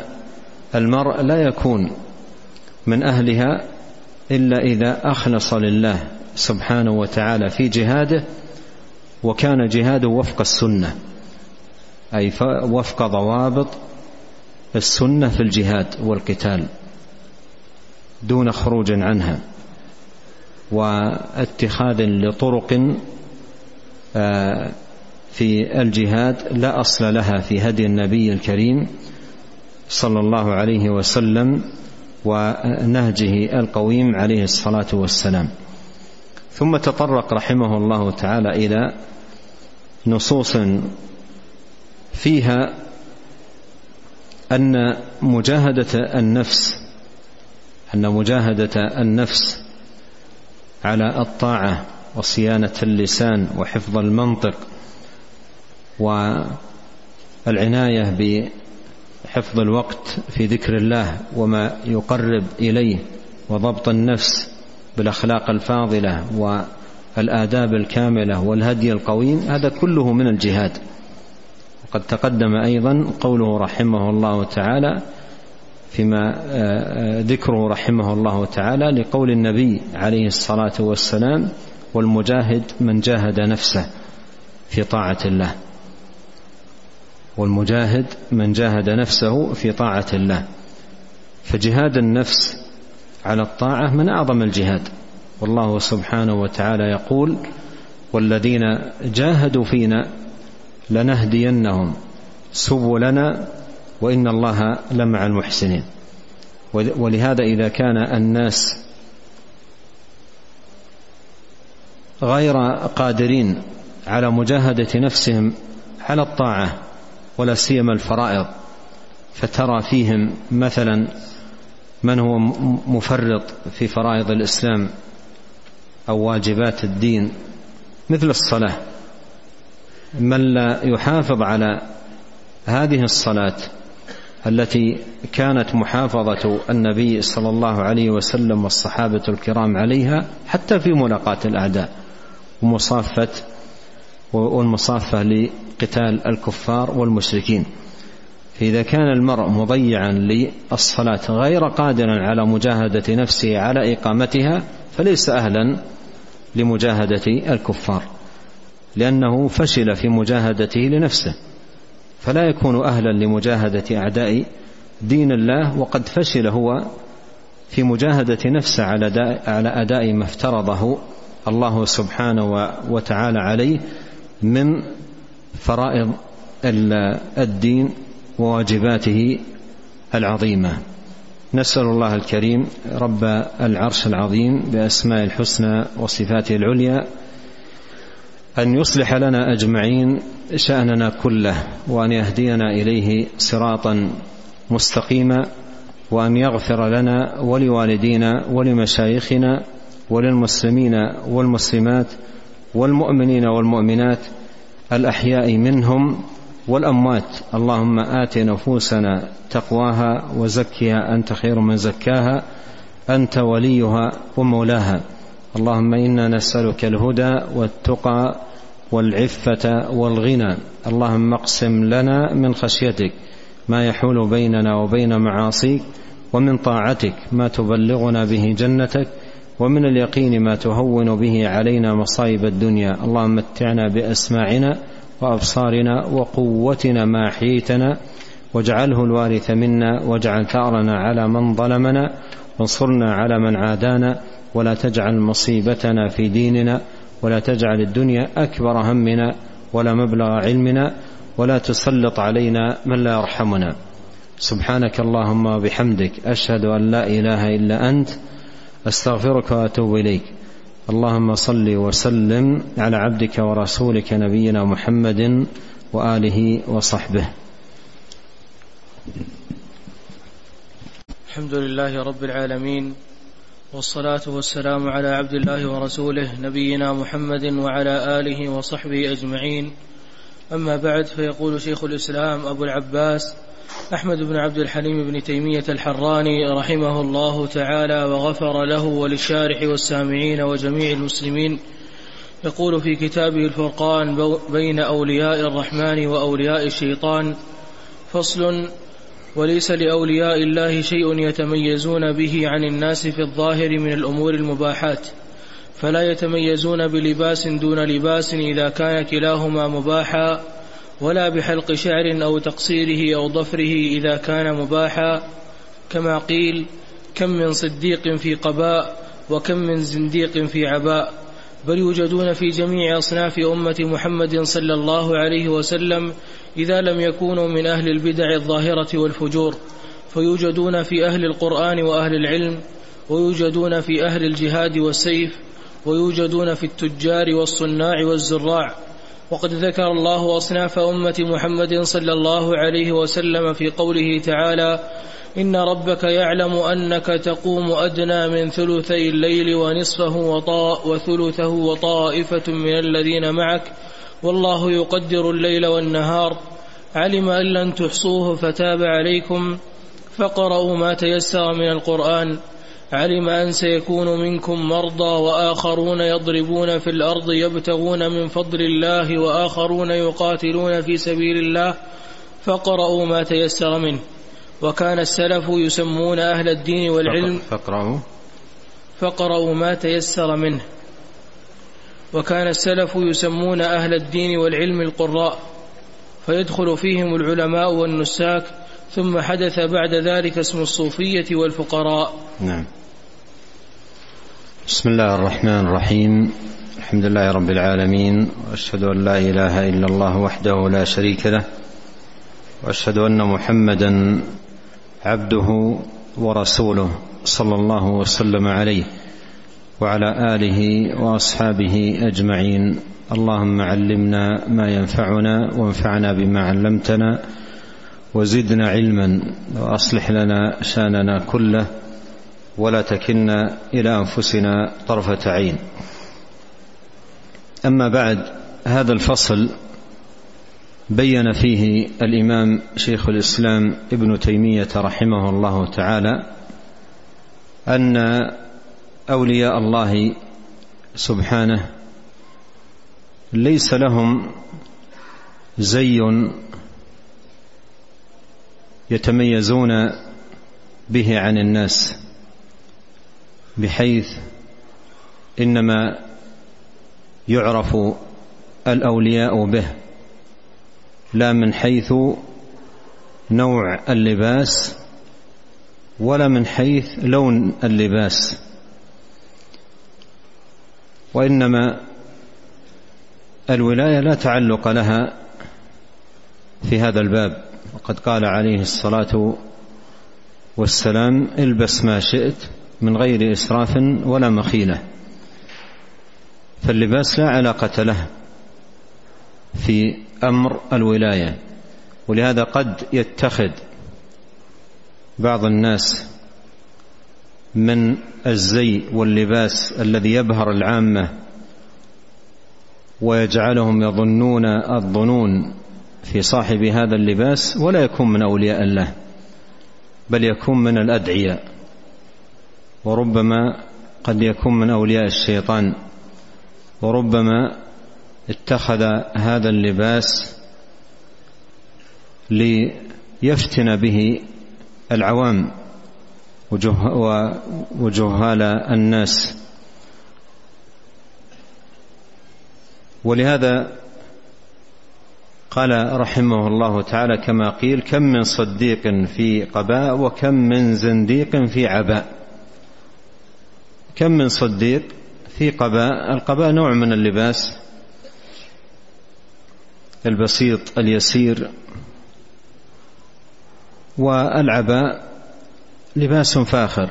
المرء لا يكون من أهلها إلا إذا أخلص لله سبحانه وتعالى في جهاده، وكان جهاده وفق السنة، أي وفق ضوابط السنة في الجهاد والقتال دون خروج عنها، واتخاذ لطرق في الجهاد لا أصل لها في هدي النبي الكريم صلى الله عليه وسلم ونهجه القويم عليه الصلاة والسلام. ثم تطرق رحمه الله تعالى إلى نصوص فيها أن مجاهدة النفس أن مجاهدة النفس على الطاعة وصيانة اللسان وحفظ المنطق والعناية بحفظ الوقت في ذكر الله وما يقرب إليه، وضبط النفس بالأخلاق الفاضلة والآداب الكاملة والهدي القويم، هذا كله من الجهاد. وقد تقدم أيضا قوله رحمه الله تعالى فيما ذكره رحمه الله تعالى لقول النبي عليه الصلاة والسلام: والمجاهد من جاهد نفسه في طاعة الله. والمجاهد من جاهد نفسه في طاعة الله. فجهاد النفس على الطاعة من أعظم الجهاد، والله سبحانه وتعالى يقول: والذين جاهدوا فينا لنهدينهم سبلنا وإن الله لمع المحسنين. ولهذا إذا كان الناس غير قادرين على مجاهدة نفسهم على الطاعة ولا سيما الفرائض، فترى فيهم مثلا من هو مفرط في فرائض الإسلام أو واجبات الدين مثل الصلاة، من لا يحافظ على هذه الصلاة التي كانت محافظة النبي صلى الله عليه وسلم والصحابة الكرام عليها حتى في ملاقاة الأعداء ومصافة والمصافة لقتال الكفار والمشركين. فإذا كان المرء مضيعا للصلاة غير قادرا على مجاهدة نفسه على إقامتها فليس أهلا لمجاهدة الكفار، لأنه فشل في مجاهدته لنفسه، فلا يكون أهلا لمجاهدة أعداء دين الله وقد فشل هو في مجاهدة نفسه على أداء ما افترضه الله سبحانه وتعالى عليه من فرائض الدين وواجباته العظيمة. نسأل الله الكريم رب العرش العظيم بأسماء الحسنى وصفاته العليا أن يصلح لنا أجمعين شأننا كله، وأن يهدينا إليه صراطا مستقيما، وأن يغفر لنا ولوالدينا ولمشايخنا وللمسلمين والمسلمات والمؤمنين والمؤمنات الأحياء منهم والأموات. اللهم آت نفوسنا تقواها وزكها أنت خير من زكاها أنت وليها ومولاها. اللهم إنا نسألك الهدى والتقى والعفة والغنى. اللهم اقسم لنا من خشيتك ما يحول بيننا وبين معاصيك، ومن طاعتك ما تبلغنا به جنتك، ومن اليقين ما تهون به علينا مصائب الدنيا. اللهم متعنا بأسماعنا وأبصارنا وقوتنا ما أحييتنا، واجعله الوارث منا، واجعل ثأرنا على من ظلمنا، وانصرنا على من عادانا، ولا تجعل مصيبتنا في ديننا، ولا تجعل الدنيا أكبر همنا ولا مبلغ علمنا، ولا تسلط علينا من لا يرحمنا. سبحانك اللهم وبحمدك أشهد أن لا إله إلا أنت أستغفرك وأتوب إليك. اللهم صل وسلم على عبدك ورسولك نبينا محمد وآله وصحبه. الحمد لله رب العالمين، والصلاة والسلام على عبد الله ورسوله نبينا محمد وعلى آله وصحبه أجمعين. أما بعد، فيقول شيخ الإسلام أبو العباس أحمد بن عبد الحليم بن تيمية الحراني رحمه الله تعالى وغفر له وللشارح والسامعين وجميع المسلمين، يقول في كتابه الفرقان بين أولياء الرحمن وأولياء الشيطان: فصل: وليس لأولياء الله شيء يتميزون به عن الناس في الظاهر من الأمور المباحات، فلا يتميزون بلباس دون لباس إذا كان كلاهما مباحا، ولا بحلق شعر أو تقصيره أو ضفره إذا كان مباحا، كما قيل: كم من صديق في قباء وكم من زنديق في عباء. بل يوجدون في جميع أصناف أمة محمد صلى الله عليه وسلم إذا لم يكونوا من أهل البدع الظاهرة والفجور، فيوجدون في أهل القرآن وأهل العلم، ويوجدون في أهل الجهاد والسيف، ويوجدون في التجار والصناع والزراع. وقد ذكر الله أصناف أمة محمد صلى الله عليه وسلم في قوله تعالى: إن ربك يعلم أنك تقوم أدنى من ثلثي الليل ونصفه وطاء وثلثه وطائفة من الذين معك والله يقدر الليل والنهار، علم أن لن تحصوه فتاب عليكم فقرأوا ما تيسر من القرآن، علم أن سيكون منكم مرضى وآخرون يضربون في الأرض يبتغون من فضل الله وآخرون يقاتلون في سبيل الله فقرأوا ما تيسر منه. وكان السلف يسمون أهل الدين والعلم فقرأوا فقرأوا ما تيسر منه وكان السلف يسمون أهل الدين والعلم القراء، فيدخل فيهم العلماء والنساك، ثم حدث بعد ذلك اسم الصوفية والفقراء. نعم. بسم الله الرحمن الرحيم. الحمد لله رب العالمين، وأشهد أن لا إله إلا الله وحده لا شريك له، وأشهد أن محمدا عبده ورسوله صلى الله وسلم عليه وعلى آله وأصحابه أجمعين. اللهم علمنا ما ينفعنا وانفعنا بما علمتنا وزدنا علما، وأصلح لنا شاننا كله ولا تكلنا إلى أنفسنا طرفة عين. أما بعد، هذا الفصل بين فيه الإمام شيخ الإسلام ابن تيمية رحمه الله تعالى أن أولياء الله سبحانه ليس لهم زي يتميزون به عن الناس، بحيث إنما يعرف الأولياء به لا من حيث نوع اللباس ولا من حيث لون اللباس، وإنما الولاية لا تعلق لها في هذا الباب. وقد قال عليه الصلاة والسلام: البس ما شئت من غير إسراف ولا مخيلة. فاللباس لا علاقة له في أمر الولاية، ولهذا قد يتخذ بعض الناس من الزي واللباس الذي يبهر العامة ويجعلهم يظنون الظنون في صاحب هذا اللباس، ولا يكون من أولياء الله، بل يكون من الأدعياء، وربما قد يكون من أولياء الشيطان، وربما اتخذ هذا اللباس ليفتن به العوام وجهال الناس. ولهذا قال رحمه الله تعالى كما قيل: كم من صديق في قباء وكم من زنديق في عباء. كم من صديق في قباء، القباء نوع من اللباس البسيط اليسير، والعباء لباس فاخر،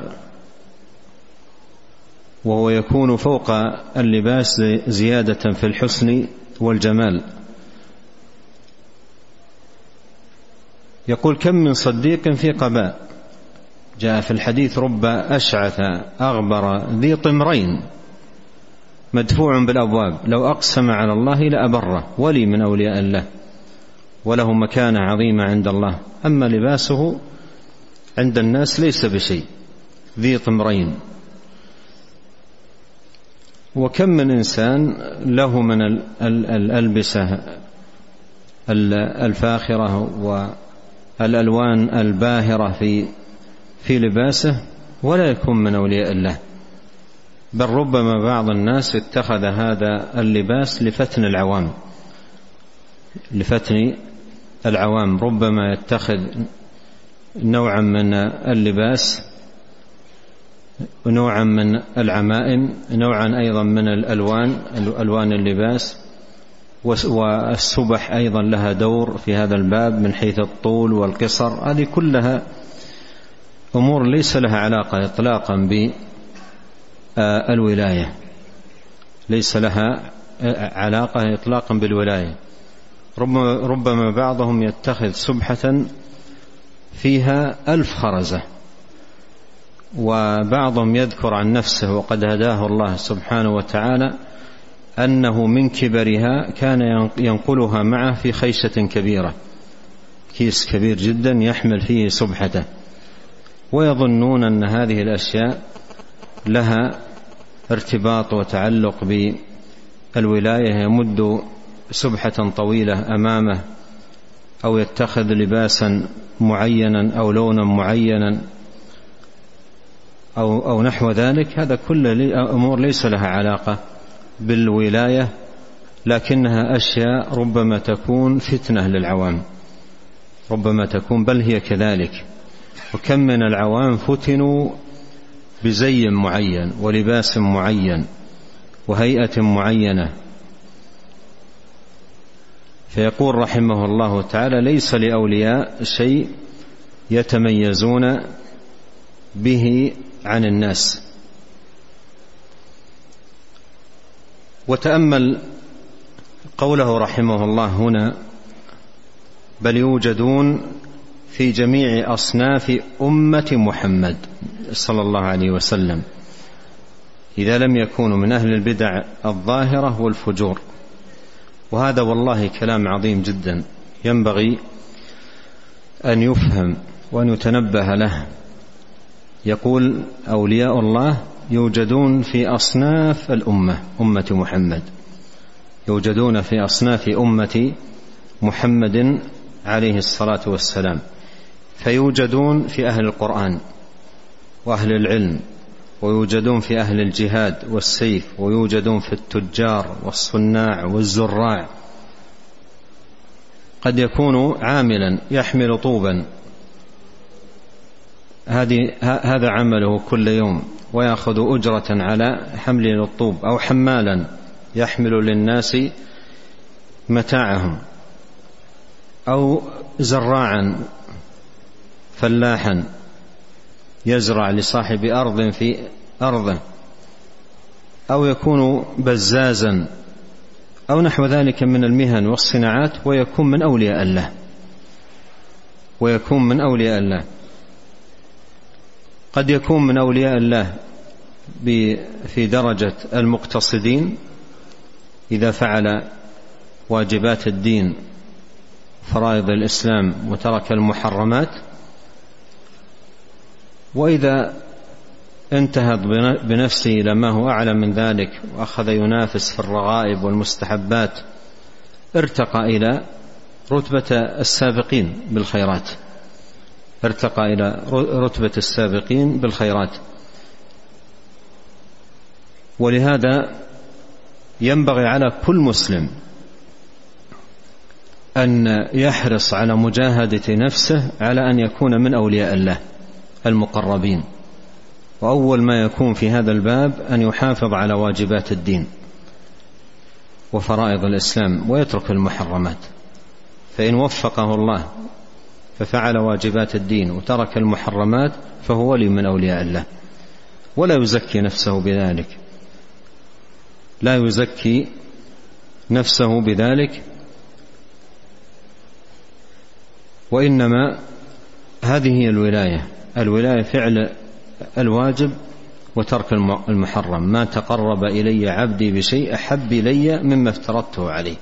وهو يكون فوق اللباس زيادة في الحسن والجمال. يقول: كم من صديق في قباء. جاء في الحديث: رب أشعث أغبر ذي طمرين مدفوع بالأبواب لو أقسم على الله لأبره، ولي من أولياء الله وله مكانة عظيمة عند الله، أما لباسه عند الناس ليس بشيء، ذي طمرين. وكم من إنسان له من الألبسة الفاخرة والألوان الباهرة في في لباسه، ولا يكون من أولياء الله. بل ربما بعض الناس اتخذ هذا اللباس لفتن العوام لفتن العوام ربما يتخذ نوعا من اللباس، نوعا من العمائم، نوعا أيضا من الألوان ألوان اللباس، والسبح أيضا لها دور في هذا الباب من حيث الطول والقصر. هذه كلها أمور ليس لها علاقة إطلاقا بالولاية، ليس لها علاقة إطلاقا بالولاية. ربما بعضهم يتخذ سبحة فيها ألف خرزة، وبعضهم يذكر عن نفسه وقد هداه الله سبحانه وتعالى أنه من كبرها كان ينقلها معه في خيشة كبيرة، كيس كبير جدا يحمل فيه سبحته، ويظنون أن هذه الأشياء لها ارتباط وتعلق بالولاية، يمد سبحة طويلة أمامه أو يتخذ لباسا معينا أو لونا معينا أو, أو نحو ذلك. هذا كل أمور ليس لها علاقة بالولاية، لكنها أشياء ربما تكون فتنة للعوام، ربما تكون بل هي كذلك. وكم من العوام فتنوا بزي معين ولباس معين وهيئة معينة. فيقول رحمه الله تعالى: ليس لأولياء شيء يتميزون به عن الناس. وتأمل قوله رحمه الله هنا: بل يوجدون في جميع أصناف أمة محمد صلى الله عليه وسلم، إذا لم يكونوا من أهل البدع الظاهرة والفجور. وهذا والله كلام عظيم جدا ينبغي أن يفهم وأن يتنبه له. يقول: أولياء الله يوجدون في أصناف الأمة، أمة محمد، يوجدون في أصناف أمة محمد عليه الصلاة والسلام. فيوجدون في أهل القرآن وأهل العلم، ويوجدون في أهل الجهاد والسيف، ويوجدون في التجار والصناع والزراع. قد يكون عاملا يحمل طوبا، هذا عمله كل يوم ويأخذ أجرة على حمل الطوب، أو حمالا يحمل للناس متاعهم، أو زراعا فلاحا يزرع لصاحب أرض في أرضه، أو يكون بزازا أو نحو ذلك من المهن والصناعات، ويكون من أولياء الله، ويكون من أولياء الله. قد يكون من أولياء الله في درجة المقتصدين إذا فعل واجبات الدين فرائض الإسلام وترك المحرمات، وإذا انتهض بنفسه إلى ما هو أعلى من ذلك وأخذ ينافس في الرغائب والمستحبات، ارتقى إلى رتبة السابقين بالخيرات، ارتقى إلى رتبة السابقين بالخيرات. ولهذا ينبغي على كل مسلم أن يحرص على مجاهدة نفسه على أن يكون من أولياء الله المقربين. وأول ما يكون في هذا الباب أن يحافظ على واجبات الدين وفرائض الإسلام ويترك المحرمات، فإن وفقه الله ففعل واجبات الدين وترك المحرمات فهو ولي من أولياء الله، ولا يزكي نفسه بذلك، لا يزكي نفسه بذلك، وإنما هذه هي الولاية. الولاية فعل الواجب وترك المحرم. ما تقرب إلي عبدي بشيء أحب إلي مما افترضته عليه.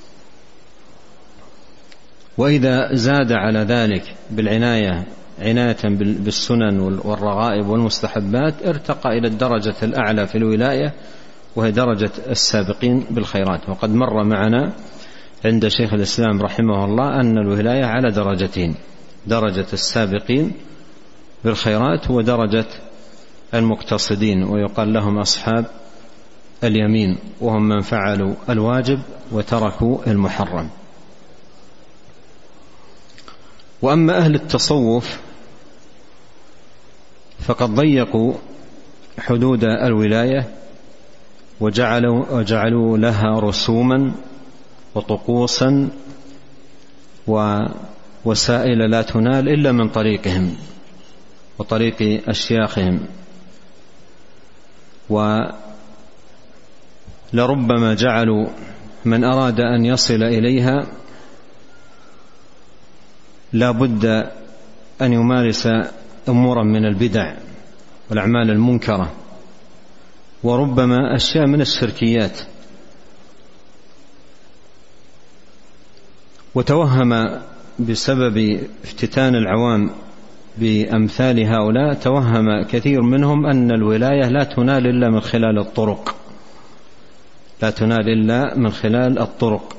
وإذا زاد على ذلك بالعناية عناية بالسنن والرغائب والمستحبات ارتقى إلى الدرجة الأعلى في الولاية، وهي درجة السابقين بالخيرات. وقد مر معنا عند شيخ الإسلام رحمه الله أن الولاية على درجتين: درجة السابقين بالخيرات ودرجة المقتصدين، ويقال لهم أصحاب اليمين، وهم من فعلوا الواجب وتركوا المحرم. وأما أهل التصوف فقد ضيقوا حدود الولاية وجعلوا, وجعلوا لها رسوما وطقوسا ووسائل لا تنال إلا من طريقهم وطريق أشياخهم، ولربما جعلوا من أراد أن يصل إليها لا بد أن يمارس أمورا من البدع والأعمال المنكرة، وربما أشياء من الشركيات. وتوهم بسبب افتتان العوام بأمثال هؤلاء، توهم كثير منهم أن الولاية لا تنال إلا من خلال الطرق لا تنال إلا من خلال الطرق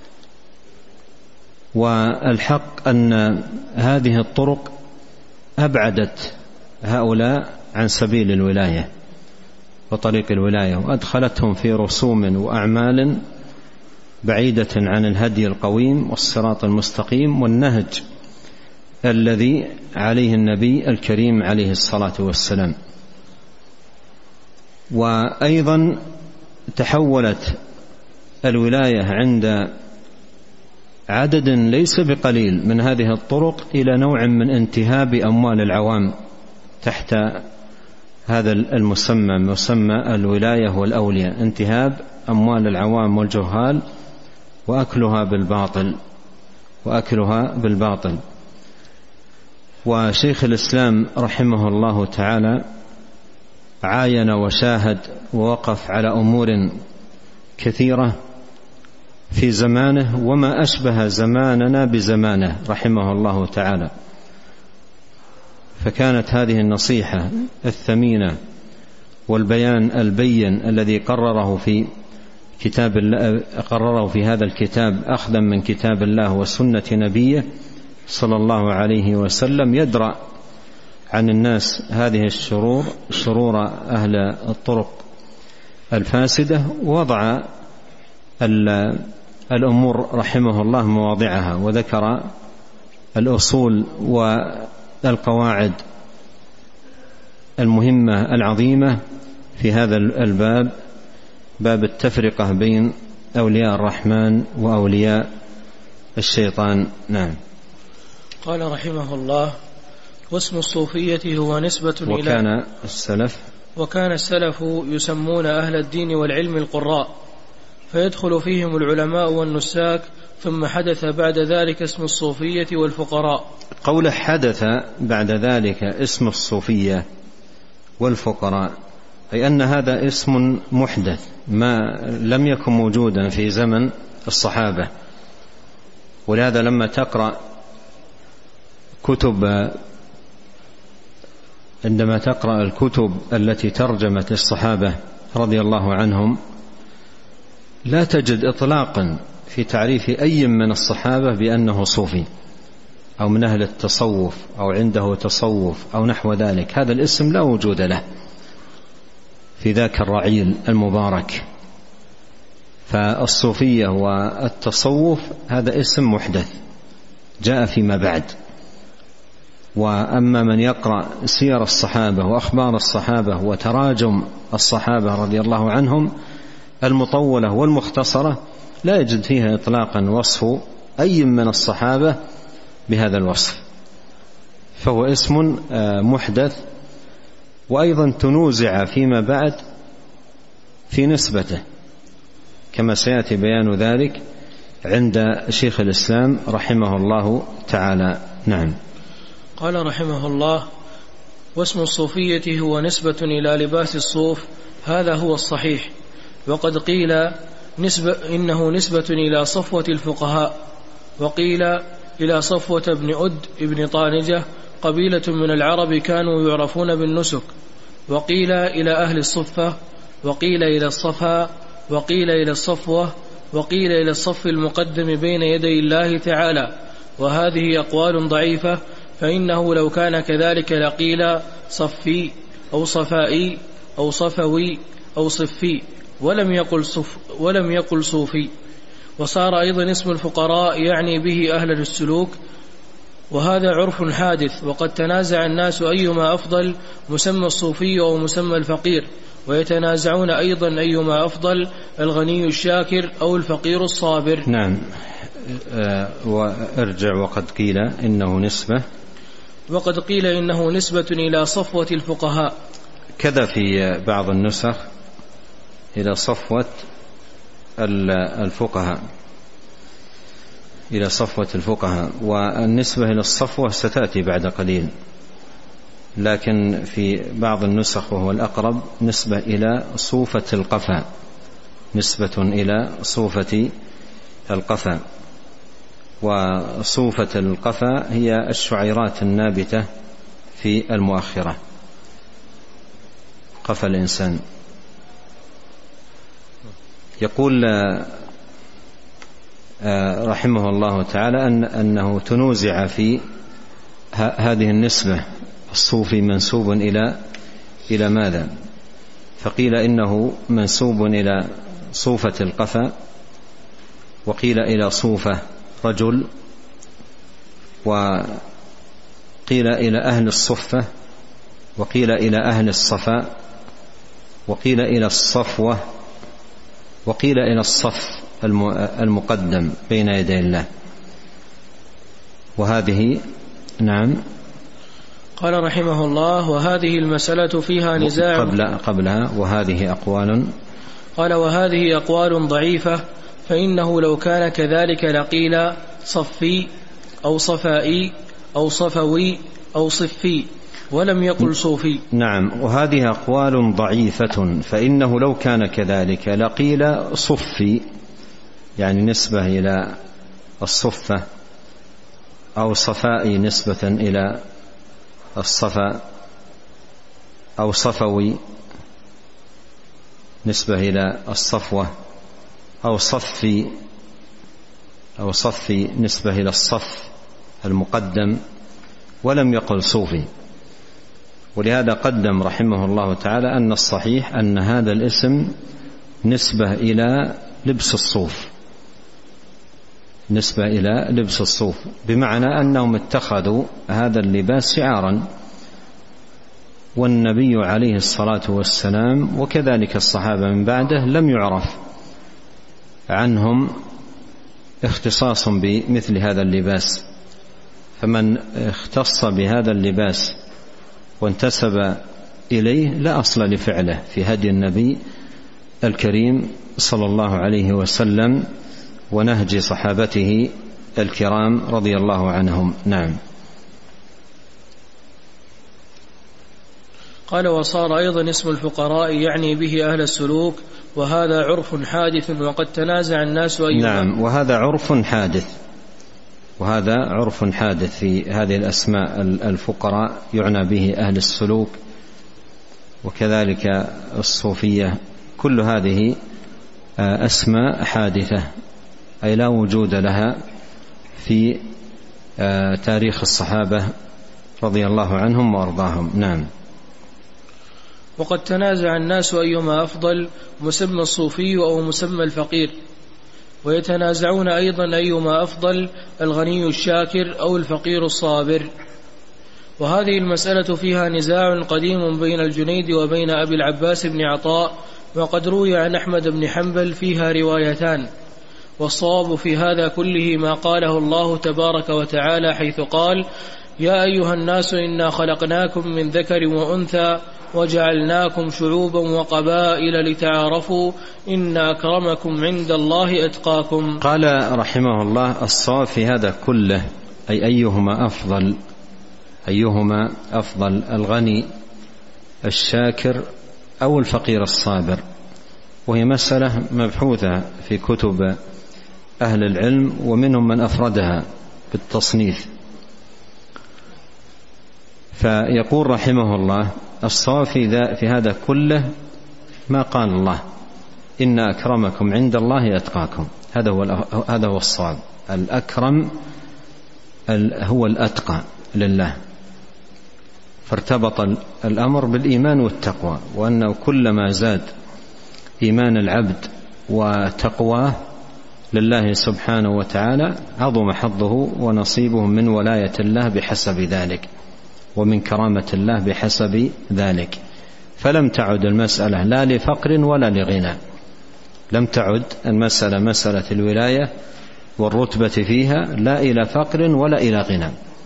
والحق أن هذه الطرق أبعدت هؤلاء عن سبيل الولاية وطريق الولاية، وأدخلتهم في رسوم وأعمال بعيدة عن الهدي القويم والصراط المستقيم والنهج الذي عليه النبي الكريم عليه الصلاة والسلام. وأيضا تحولت الولاية عند عدد ليس بقليل من هذه الطرق إلى نوع من انتهاب أموال العوام تحت هذا المسمى، مسمى الولاية والأولياء، انتهاب أموال العوام والجهال وأكلها بالباطل وأكلها بالباطل. وشيخ الإسلام رحمه الله تعالى عاين وشاهد ووقف على أمور كثيرة في زمانه وما أشبه زماننا بزمانه رحمه الله تعالى، فكانت هذه النصيحة الثمينة والبيان البين الذي قرره في كتاب الله، قرره في هذا الكتاب أخذا من كتاب الله وسنة نبيه صلى الله عليه وسلم، يدرأ عن الناس هذه الشرور شرور أهل الطرق الفاسدة، ووضع الأمور رحمه الله مواضعها، وذكر الأصول والقواعد المهمة العظيمة في هذا الباب، باب التفرقة بين أولياء الرحمن وأولياء الشيطان. نعم. قال رحمه الله: واسم الصوفية هو نسبة إلى وكان السلف وكان السلف يسمون أهل الدين والعلم القراء، فيدخل فيهم العلماء والنساك، ثم حدث بعد ذلك اسم الصوفية والفقراء. قوله حدث بعد ذلك اسم الصوفية والفقراء، أي أن هذا اسم محدث ما لم يكن موجودا في زمن الصحابة. ولهذا لما تقرأ كتب عندما تقرأ الكتب التي ترجمت الصحابة رضي الله عنهم لا تجد إطلاقا في تعريف أي من الصحابة بأنه صوفي أو من أهل التصوف أو عنده تصوف أو نحو ذلك. هذا الاسم لا وجود له في ذاك الرعيل المبارك. فالصوفية والتصوف هذا اسم محدث جاء فيما بعد. وأما من يقرأ سير الصحابة وأخبار الصحابة وتراجم الصحابة رضي الله عنهم المطولة والمختصرة لا يجد فيها إطلاقا وصف أي من الصحابة بهذا الوصف، فهو اسم محدث. وأيضا تنوزع فيما بعد في نسبته كما سيأتي بيان ذلك عند شيخ الإسلام رحمه الله تعالى. نعم. قال رحمه الله: واسم الصوفية هو نسبة إلى لباس الصوف، هذا هو الصحيح. وقد قيل نسبة إنه نسبة إلى صفوة الفقهاء، وقيل إلى صفوة بن أد بن طانجة قبيلة من العرب كانوا يعرفون بالنسك، وقيل إلى أهل الصفة، وقيل إلى الصفا، وقيل إلى الصفوة، وقيل إلى الصف المقدم بين يدي الله تعالى. وهذه أقوال ضعيفة، فإنه لو كان كذلك لقيل صفي، أو صفائي أو صفوي أو صفي، ولم يقل, صف ولم يقل صوفي. وصار أيضا اسم الفقراء يعني به أهل السلوك، وهذا عرف حادث. وقد تنازع الناس أيما أفضل، مسمى الصوفي أو مسمى الفقير، ويتنازعون أيضا أيما أفضل، الغني الشاكر أو الفقير الصابر. نعم. وارجع وقد قيل إنه نسبة وقد قيل إنه نسبة إلى صفوة الفقهاء، كذا في بعض النسخ إلى صفوة الفقهاء إلى صفوة الفقهاء. والنسبة إلى الصفوة ستأتي بعد قليل، لكن في بعض النسخ وهو الأقرب نسبة إلى صوفة القفا، نسبة إلى صوفة القفا. وصوفة القفا هي الشعيرات النابتة في المؤخرة، قفا الإنسان. يقول رحمه الله تعالى أن أنه تنوزع في هذه النسبة، الصوفي منسوب إلى إلى ماذا؟ فقيل إنه منسوب إلى صوفة القفا، وقيل إلى صوفة رجل، وقيل إلى أهل الصفة، وقيل إلى أهل الصفاء، وقيل إلى الصفوة، وقيل إلى الصف المقدم بين يدي الله. وهذه نعم. قال رحمه الله: وهذه المسألة فيها نزاع. قبل قبلها وهذه أقوال. قال: وهذه أقوال ضعيفة، فإنه لو كان كذلك لقيل صفي أو صفائي أو صفوي أو صفي، ولم يقل صوفي. نعم. وهذه أقوال ضعيفة، فإنه لو كان كذلك لقيل صفي، يعني نسبة إلى الصفة، أو صفائي نسبة إلى الصفا، أو صفوي نسبة إلى الصفوة، أو صفي أو صفي نسبة إلى الصف المقدم، ولم يقل صوفي. ولهذا قدم رحمه الله تعالى أن الصحيح أن هذا الاسم نسبة إلى لبس الصوف، نسبة إلى لبس الصوف، بمعنى أنهم اتخذوا هذا اللباس شعارا، والنبي عليه الصلاة والسلام وكذلك الصحابة من بعده لم يعرف عنهم اختصاص بمثل هذا اللباس. فمن اختص بهذا اللباس وانتسب إليه لا أصل لفعله في هدي النبي الكريم صلى الله عليه وسلم ونهج صحابته الكرام رضي الله عنهم. نعم. قال: وصار أيضا اسم الفقراء يعني به أهل السلوك، وهذا عرف حادث، وقد تنازع الناس أيضا. نعم. وهذا عرف حادث، وهذا عرف حادث في هذه الأسماء الفقراء يعنى به أهل السلوك، وكذلك الصوفية. كل هذه أسماء حادثة، أي لا وجود لها في تاريخ الصحابة رضي الله عنهم وأرضاهم. نعم. وقد تنازع الناس أيما أفضل، مسمى الصوفي أو مسمى الفقير، ويتنازعون أيضا أيما أفضل، الغني الشاكر أو الفقير الصابر. وهذه المسألة فيها نزاع قديم بين الجنيد وبين أبي العباس بن عطاء، وقد روي عن أحمد بن حنبل فيها روايتان. والصواب في هذا كله ما قاله الله تبارك وتعالى حيث قال: يا أيها الناس إنا خلقناكم من ذكر وأنثى وجعلناكم شعوبا وقبائل لتعارفوا إن أكرمكم عند الله أتقاكم. قال رحمه الله: الصواب في هذا كله، أي أيهما أفضل، أيهما أفضل، الغني الشاكر أو الفقير الصابر. وهي مسألة مبحوثة في كتب أهل العلم، ومنهم من أفردها بالتصنيف. فيقول رحمه الله: الصواب في هذا كله ما قال الله: إن أكرمكم عند الله أتقاكم. هذا هو هذا هو الصواب. الأكرم هو الأتقى لله، فارتبط الأمر بالإيمان والتقوى، وأنه كلما زاد إيمان العبد وتقواه لله سبحانه وتعالى عظم حظه ونصيبه من ولاية الله بحسب ذلك، ومن كرامة الله بحسب ذلك. فلم تعد المسألة لا لفقر ولا لغنى، لم تعد المسألة مسألة الولاية والرتبة فيها لا إلى فقر ولا إلى غنى،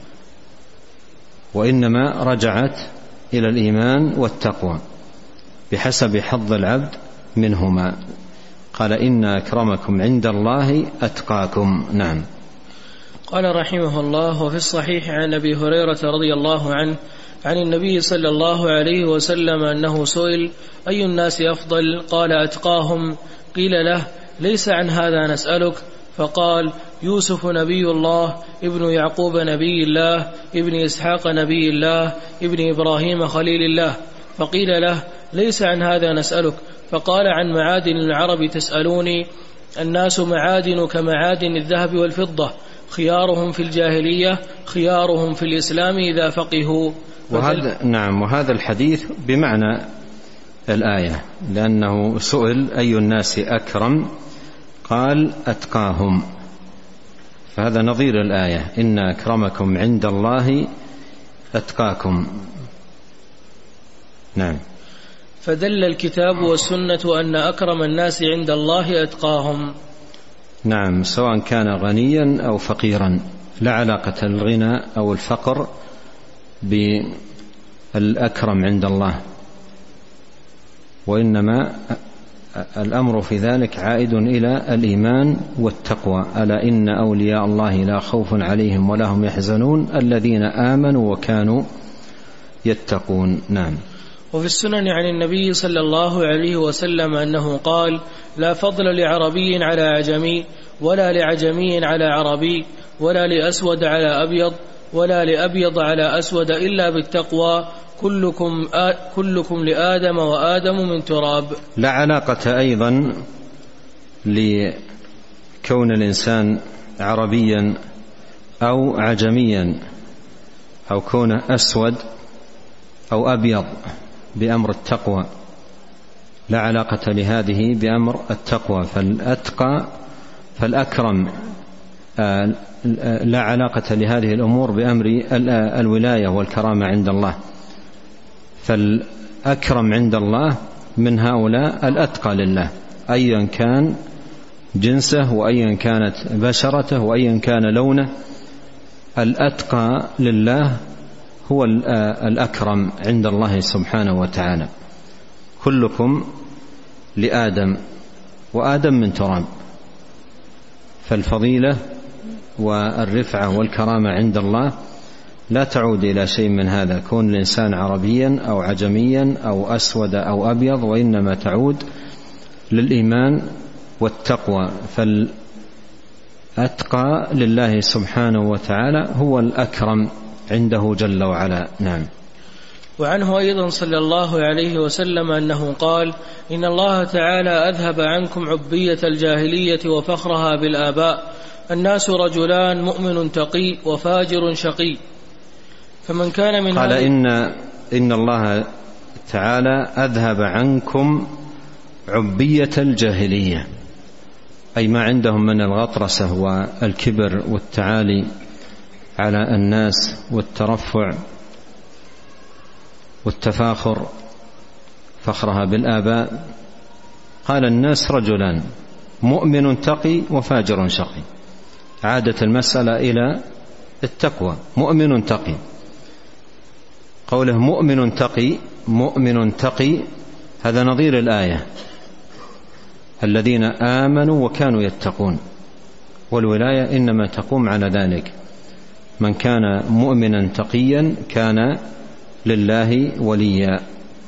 وإنما رجعت إلى الإيمان والتقوى بحسب حظ العبد منهما. قال إن أكرمكم عند الله أتقاكم. نعم. قال رحمه الله: وفي الصحيح عن أبي هريرة رضي الله عنه عن النبي صلى الله عليه وسلم أنه سئل: أي الناس أفضل؟ قال: أتقاهم. قيل له: ليس عن هذا نسألك. فقال: يوسف نبي الله، ابن يعقوب نبي الله، ابن إسحاق نبي الله، ابن إبراهيم خليل الله. فقيل له: ليس عن هذا نسألك. فقال: عن معادن العرب تسألوني. الناس معادن كمعادن الذهب والفضة، خيارهم في الجاهلية خيارهم في الإسلام إذا فقهوا. وهذا نعم وهذا الحديث بمعنى الآية، لأنه سئل أي الناس أكرم، قال: أتقاهم. فهذا نظير الآية: إن أكرمكم عند الله أتقاكم. نعم. فدل الكتاب والسنة أن أكرم الناس عند الله أتقاهم. نعم، سواء كان غنيا أو فقيرا، لا علاقة الغنى أو الفقر بالأكرم عند الله، وإنما الأمر في ذلك عائد إلى الإيمان والتقوى. ألا إن أولياء الله لا خوف عليهم ولا هم يحزنون الذين آمنوا وكانوا يتقون. نعم. وفي السنن عن النبي صلى الله عليه وسلم أنه قال: لا فضل لعربي على عجمي، ولا لعجمي على عربي، ولا لأسود على أبيض، ولا لأبيض على أسود إلا بالتقوى، كلكم, آ... كلكم لآدم وآدم من تراب. لا علاقة أيضا لكون الإنسان عربيا أو عجميا أو كونه أسود أو أبيض بأمر التقوى، لا علاقة لهذه بأمر التقوى. فالأتقى فالأكرم لا علاقة لهذه الأمور بأمر الولاية والكرامة عند الله. فالأكرم عند الله من هؤلاء الأتقى لله، أيا كان جنسه وأيا كانت بشرته وأيا كان لونه، الأتقى لله هو الأكرم عند الله سبحانه وتعالى. كلكم لآدم وآدم من تراب. فالفضيلة والرفعة والكرامة عند الله لا تعود إلى شيء من هذا، كون الإنسان عربيا أو عجميا أو أسود أو أبيض، وإنما تعود للإيمان والتقوى. فالأتقى لله سبحانه وتعالى هو الأكرم عنده جل وعلا. نعم. وعنه أيضا صلى الله عليه وسلم أنه قال: إن الله تعالى أذهب عنكم عبية الجاهلية وفخرها بالآباء، الناس رجلان، مؤمن تقي وفاجر شقي. فمن كان من قال إن, إن الله تعالى أذهب عنكم عبية الجاهلية، أي ما عندهم من الغطرسة والكبر والتعالي على الناس والترفع والتفاخر، فخرها بالآباء. قال: الناس رجلان، مؤمن تقي وفاجر شقي. عادت المسألة إلى التقوى، مؤمن تقي. قوله مؤمن تقي، مؤمن تقي هذا نظير الآية: الذين آمنوا وكانوا يتقون. والولاية إنما تقوم على ذلك، من كان مؤمنا تقيا كان لله وليا.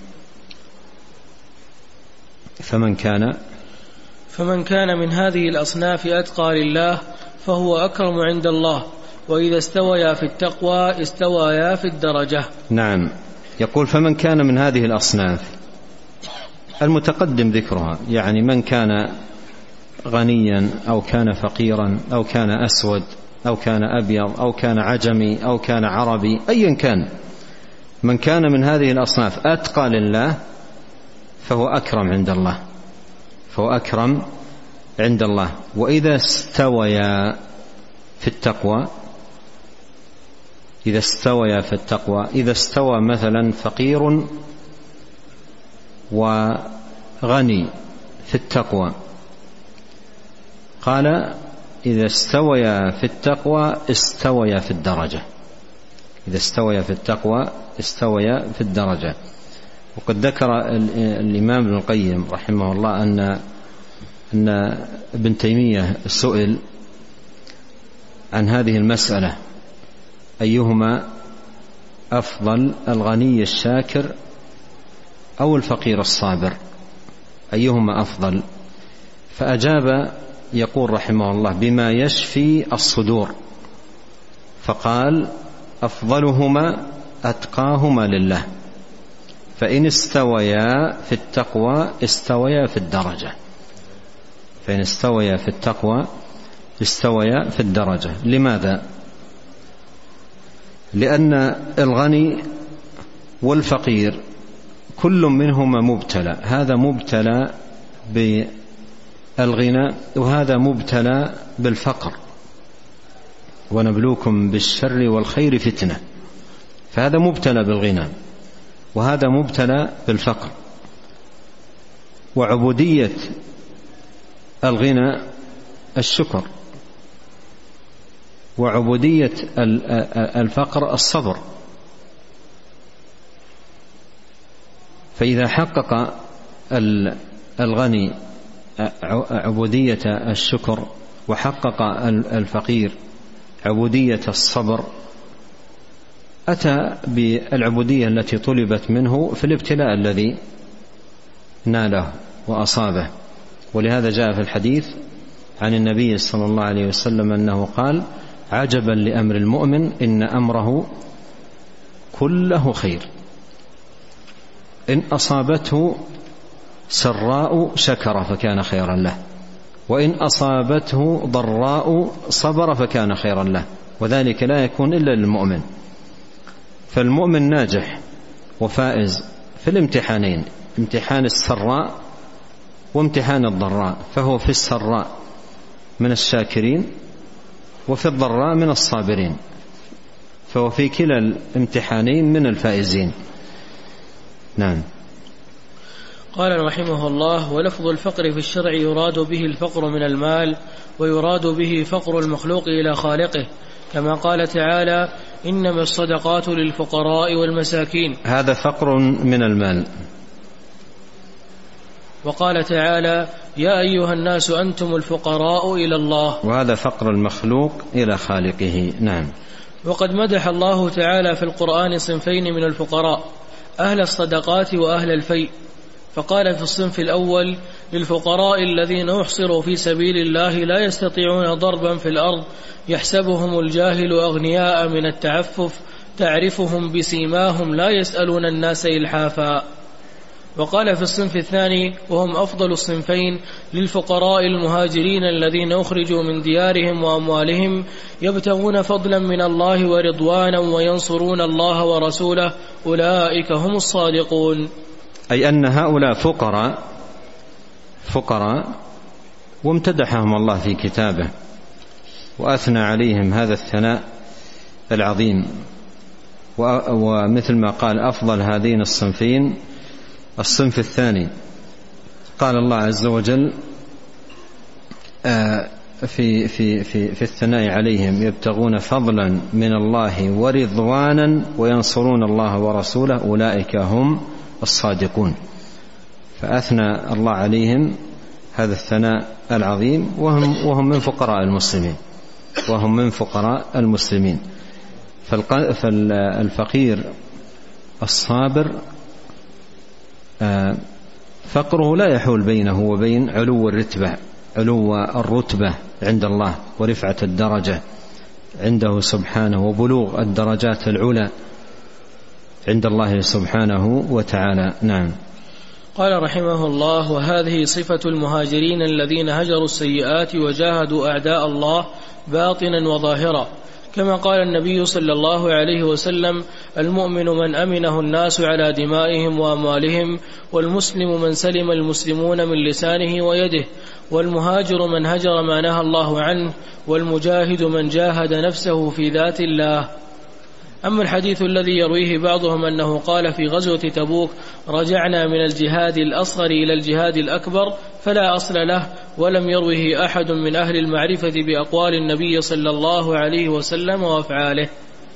فمن كان فمن كان من هذه الأصناف أتقى لله فهو أكرم عند الله، وإذا استويا في التقوى استويا في الدرجة. نعم. يقول: فمن كان من هذه الأصناف المتقدم ذكرها، يعني من كان غنيا أو كان فقيرا أو كان أسود أو كان أبيض أو كان عجمي أو كان عربي، أيا كان من كان من هذه الأصناف أتقى لله فهو أكرم عند الله فهو أكرم عند الله. وإذا استويا في التقوى إذا استويا في التقوى إذا استوى مثلا فقير وغني في التقوى، قال إذا استويا في التقوى استويا في الدرجة إذا استويا في التقوى استويا في الدرجة. وقد ذكر الإمام ابن القيم رحمه الله أن أن ابن تيمية سئل عن هذه المسألة: أيهما أفضل، الغني الشاكر أو الفقير الصابر؟ أيهما أفضل؟ فأجاب يقول رحمه الله: بما يشفي الصدور. فقال: أفضلهما أتقاهما لله، فإن استويا في التقوى استويا في الدرجة فإن استويا في التقوى استويا في الدرجة. لماذا؟ لأن الغني والفقير كل منهما مبتلى، هذا مبتلى بالغنى وهذا مبتلى بالفقر، ونبلوكم بالشر والخير فتنة. فهذا مبتلى بالغنى وهذا مبتلى بالفقر. وعبودية الغنى الشكر، وعبودية الفقر الصبر. فإذا حقق الغني عبودية الشكر وحقق الفقير عبودية الصبر، أتى بالعبودية التي طلبت منه في الابتلاء الذي ناله وأصابه. ولهذا جاء في الحديث عن النبي صلى الله عليه وسلم أنه قال: عجبا لأمر المؤمن إن أمره كله خير، إن أصابته سراء شكر فكان خيرا له، وإن أصابته ضراء صبر فكان خيرا له، وذلك لا يكون إلا للمؤمن. فالمؤمن ناجح وفائز في الامتحانين، امتحان السراء وامتحان الضراء، فهو في السراء من الشاكرين وفي الضراء من الصابرين، فهو في كلا الامتحانين من الفائزين. نعم. قال رحمه الله: ولفظ الفقر في الشرع يراد به الفقر من المال، ويراد به فقر المخلوق إلى خالقه، كما قال تعالى: إنما الصدقات للفقراء والمساكين، هذا فقر من المال. وقال تعالى: يا أيها الناس أنتم الفقراء إلى الله، وهذا فقر المخلوق إلى خالقه. نعم. وقد مدح الله تعالى في القرآن صنفين من الفقراء: أهل الصدقات وأهل الفيء. فقال في الصنف الأول: للفقراء الذين يحصروا في سبيل الله لا يستطيعون ضربا في الأرض يحسبهم الجاهل أغنياء من التعفف تعرفهم بسيماهم لا يسألون الناس إلحافا. وقال في الصنف الثاني وهم أفضل الصنفين: للفقراء المهاجرين الذين أخرجوا من ديارهم وأموالهم يبتغون فضلا من الله ورضوانا وينصرون الله ورسوله أولئك هم الصادقون. أي أن هؤلاء فقراء فقراء وامتدحهم الله في كتابه وأثنى عليهم هذا الثناء العظيم. ومثل ما قال: أفضل هذين الصنفين الصنف الثاني. قال الله عز وجل في, في, في, في الثناء عليهم: يبتغون فضلا من الله ورضوانا وينصرون الله ورسوله أولئك هم الصادقون. فأثنى الله عليهم هذا الثناء العظيم وهم, وهم من فقراء المسلمين وهم من فقراء المسلمين. فالفقير الصابر فقره لا يحول بينه وبين علو الرتبة علو الرتبة عند الله ورفعة الدرجة عنده سبحانه وبلوغ الدرجات العلى عند الله سبحانه وتعالى. نعم. قال رحمه الله: وهذه صفة المهاجرين الذين هجروا السيئات وجاهدوا أعداء الله باطنا وظاهرا، كما قال النبي صلى الله عليه وسلم: المؤمن من أمنه الناس على دمائهم وأموالهم، والمسلم من سلم المسلمون من لسانه ويده، والمهاجر من هجر ما نهى الله عنه، والمجاهد من جاهد نفسه في ذات الله. أما الحديث الذي يرويه بعضهم أنه قال في غزوة تبوك: رجعنا من الجهاد الأصغر إلى الجهاد الأكبر، فلا أصل له، ولم يروه أحد من أهل المعرفة بأقوال النبي صلى الله عليه وسلم وأفعاله.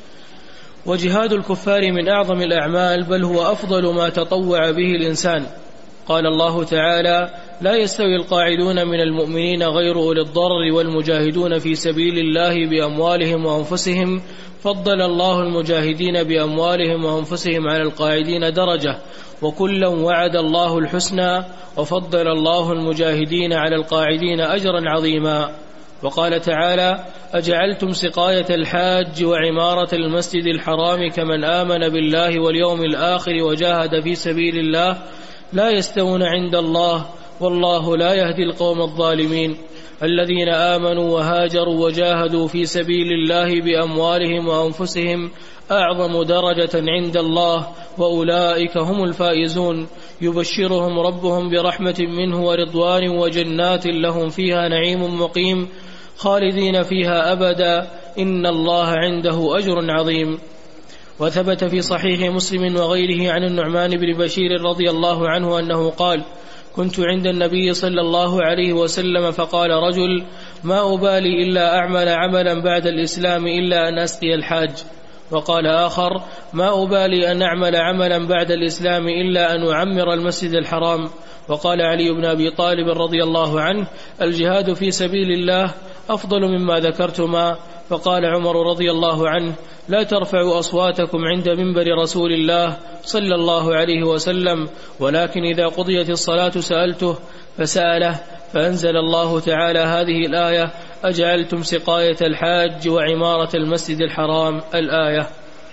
وجهاد الكفار من أعظم الأعمال، بل هو أفضل ما تطوع به الإنسان. قال الله تعالى: لا يستوي القاعدون من المؤمنين غير أولي الضرر والمجاهدون في سبيل الله بأموالهم وأنفسهم، فضل الله المجاهدين بأموالهم وأنفسهم على القاعدين درجة، وكلا وعد الله الحسنى، وفضل الله المجاهدين على القاعدين أجرا عظيما. وقال تعالى: أجعلتم سقاية الحاج وعمارة المسجد الحرام كمن آمن بالله واليوم الآخر وجاهد في سبيل الله لا يستوون عند الله والله لا يهدي القوم الظالمين. الذين آمنوا وهاجروا وجاهدوا في سبيل الله بأموالهم وأنفسهم أعظم درجة عند الله، وأولئك هم الفائزون. يبشرهم ربهم برحمة منه ورضوان وجنات لهم فيها نعيم مقيم خالدين فيها أبدا، إن الله عنده أجر عظيم. وثبت في صحيح مسلم وغيره عن النعمان بن بشير رضي الله عنه أنه قال: كنت عند النبي صلى الله عليه وسلم فقال رجل: ما أبالي إلا أعمل عملا بعد الإسلام إلا أن أسقي الحاج. وقال آخر: ما أبالي أن أعمل عملا بعد الإسلام إلا أن أعمر المسجد الحرام. وقال علي بن أبي طالب رضي الله عنه: الجهاد في سبيل الله أفضل مما ذكرتما. فقال عمر رضي الله عنه: لا ترفعوا أصواتكم عند منبر رسول الله صلى الله عليه وسلم، ولكن إذا قضيت الصلاة سألته، فسأله، فأنزل الله تعالى هذه الآية: أجعلتم سقاية الحاج وعمارة المسجد الحرام، الآية.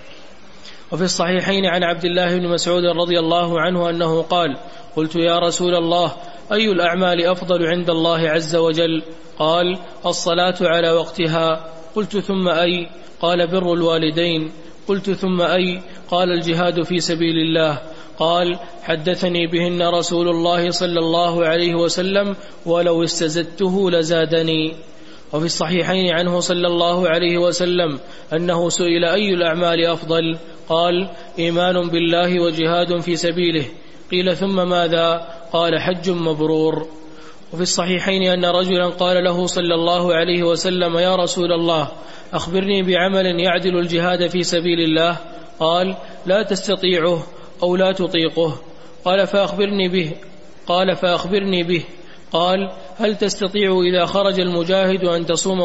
وفي الصحيحين عن عبد الله بن مسعود رضي الله عنه أنه قال: قلت يا رسول الله، أي الأعمال أفضل عند الله عز وجل؟ قال: الصلاة على وقتها. قلت: ثم أي؟ قال: بر الوالدين. قلت: ثم أي؟ قال: الجهاد في سبيل الله. قال: حدثني بهن رسول الله صلى الله عليه وسلم، ولو استزدته لزادني. وفي الصحيحين عنه صلى الله عليه وسلم أنه سئل: أي الأعمال أفضل؟ قال: إيمان بالله وجهاد في سبيله. قيل: ثم ماذا؟ قال: حج مبرور. وفي الصحيحين أن رجلا قال له صلى الله عليه وسلم: يا رسول الله، أخبرني بعمل يعدل الجهاد في سبيل الله. قال: لا تستطيعه أو لا تطيقه. قال: فأخبرني به. قال: فأخبرني به. قال: هل تستطيع إذا خرج المجاهد أن تصوم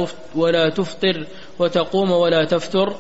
ولا تفطر وتقوم ولا تفتر؟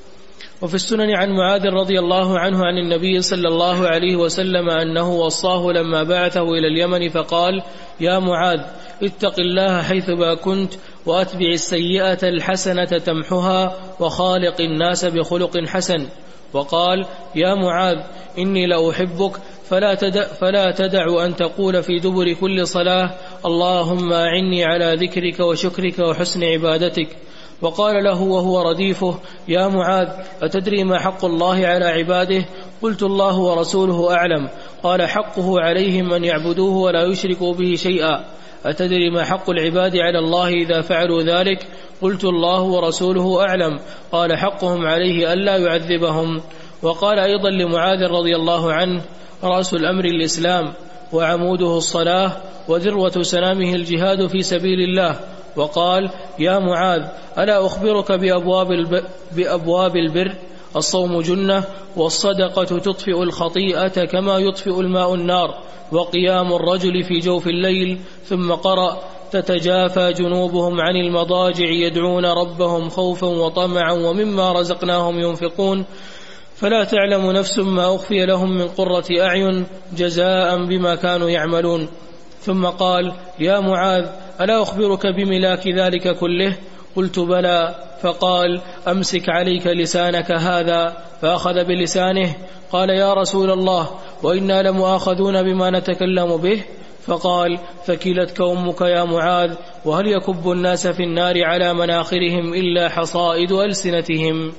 وفي السنن عن معاذ رضي الله عنه عن النبي صلى الله عليه وسلم أنه وصاه لما بعثه إلى اليمن فقال: يا معاذ، اتق الله حيثما كنت، وأتبع السيئة الحسنة تمحها، وخالق الناس بخلق حسن. وقال: يا معاذ، إني لأحبك، فلا تدع, فلا تدع أن تقول في دبر كل صلاة: اللهم أعني على ذكرك وشكرك وحسن عبادتك. وقال له وهو رديفه: يا معاذ، أتدري ما حق الله على عباده؟ قلت: الله ورسوله أعلم. قال: حقه عليهم أن يعبدوه ولا يشركوا به شيئا. أتدري ما حق العباد على الله إذا فعلوا ذلك؟ قلت: الله ورسوله أعلم. قال: حقهم عليه ألا يعذبهم. وقال أيضا لمعاذ رضي الله عنه: رأس الأمر الإسلام، وعموده الصلاة، وذروة سنامه الجهاد في سبيل الله. وقال: يا معاذ، ألا أخبرك بأبواب, الب... بأبواب البر؟ الصوم جنة، والصدقة تطفئ الخطيئة كما يطفئ الماء النار، وقيام الرجل في جوف الليل. ثم قرأ: تتجافى جنوبهم عن المضاجع يدعون ربهم خوفا وطمعا ومما رزقناهم ينفقون، فلا تعلم نفس ما أخفي لهم من قرة أعين جزاء بما كانوا يعملون. ثم قال: يا معاذ، ألا أخبرك بملاك ذلك كله؟ قلت: بلى. فقال: أمسك عليك لسانك هذا. فأخذ بلسانه. قال: يا رسول الله، وإنا لمؤاخذون بما نتكلم به؟ فقال: فكلتك أمك يا معاذ، وهل يكب الناس في النار على مناخرهم إلا حصائد ألسنتهم؟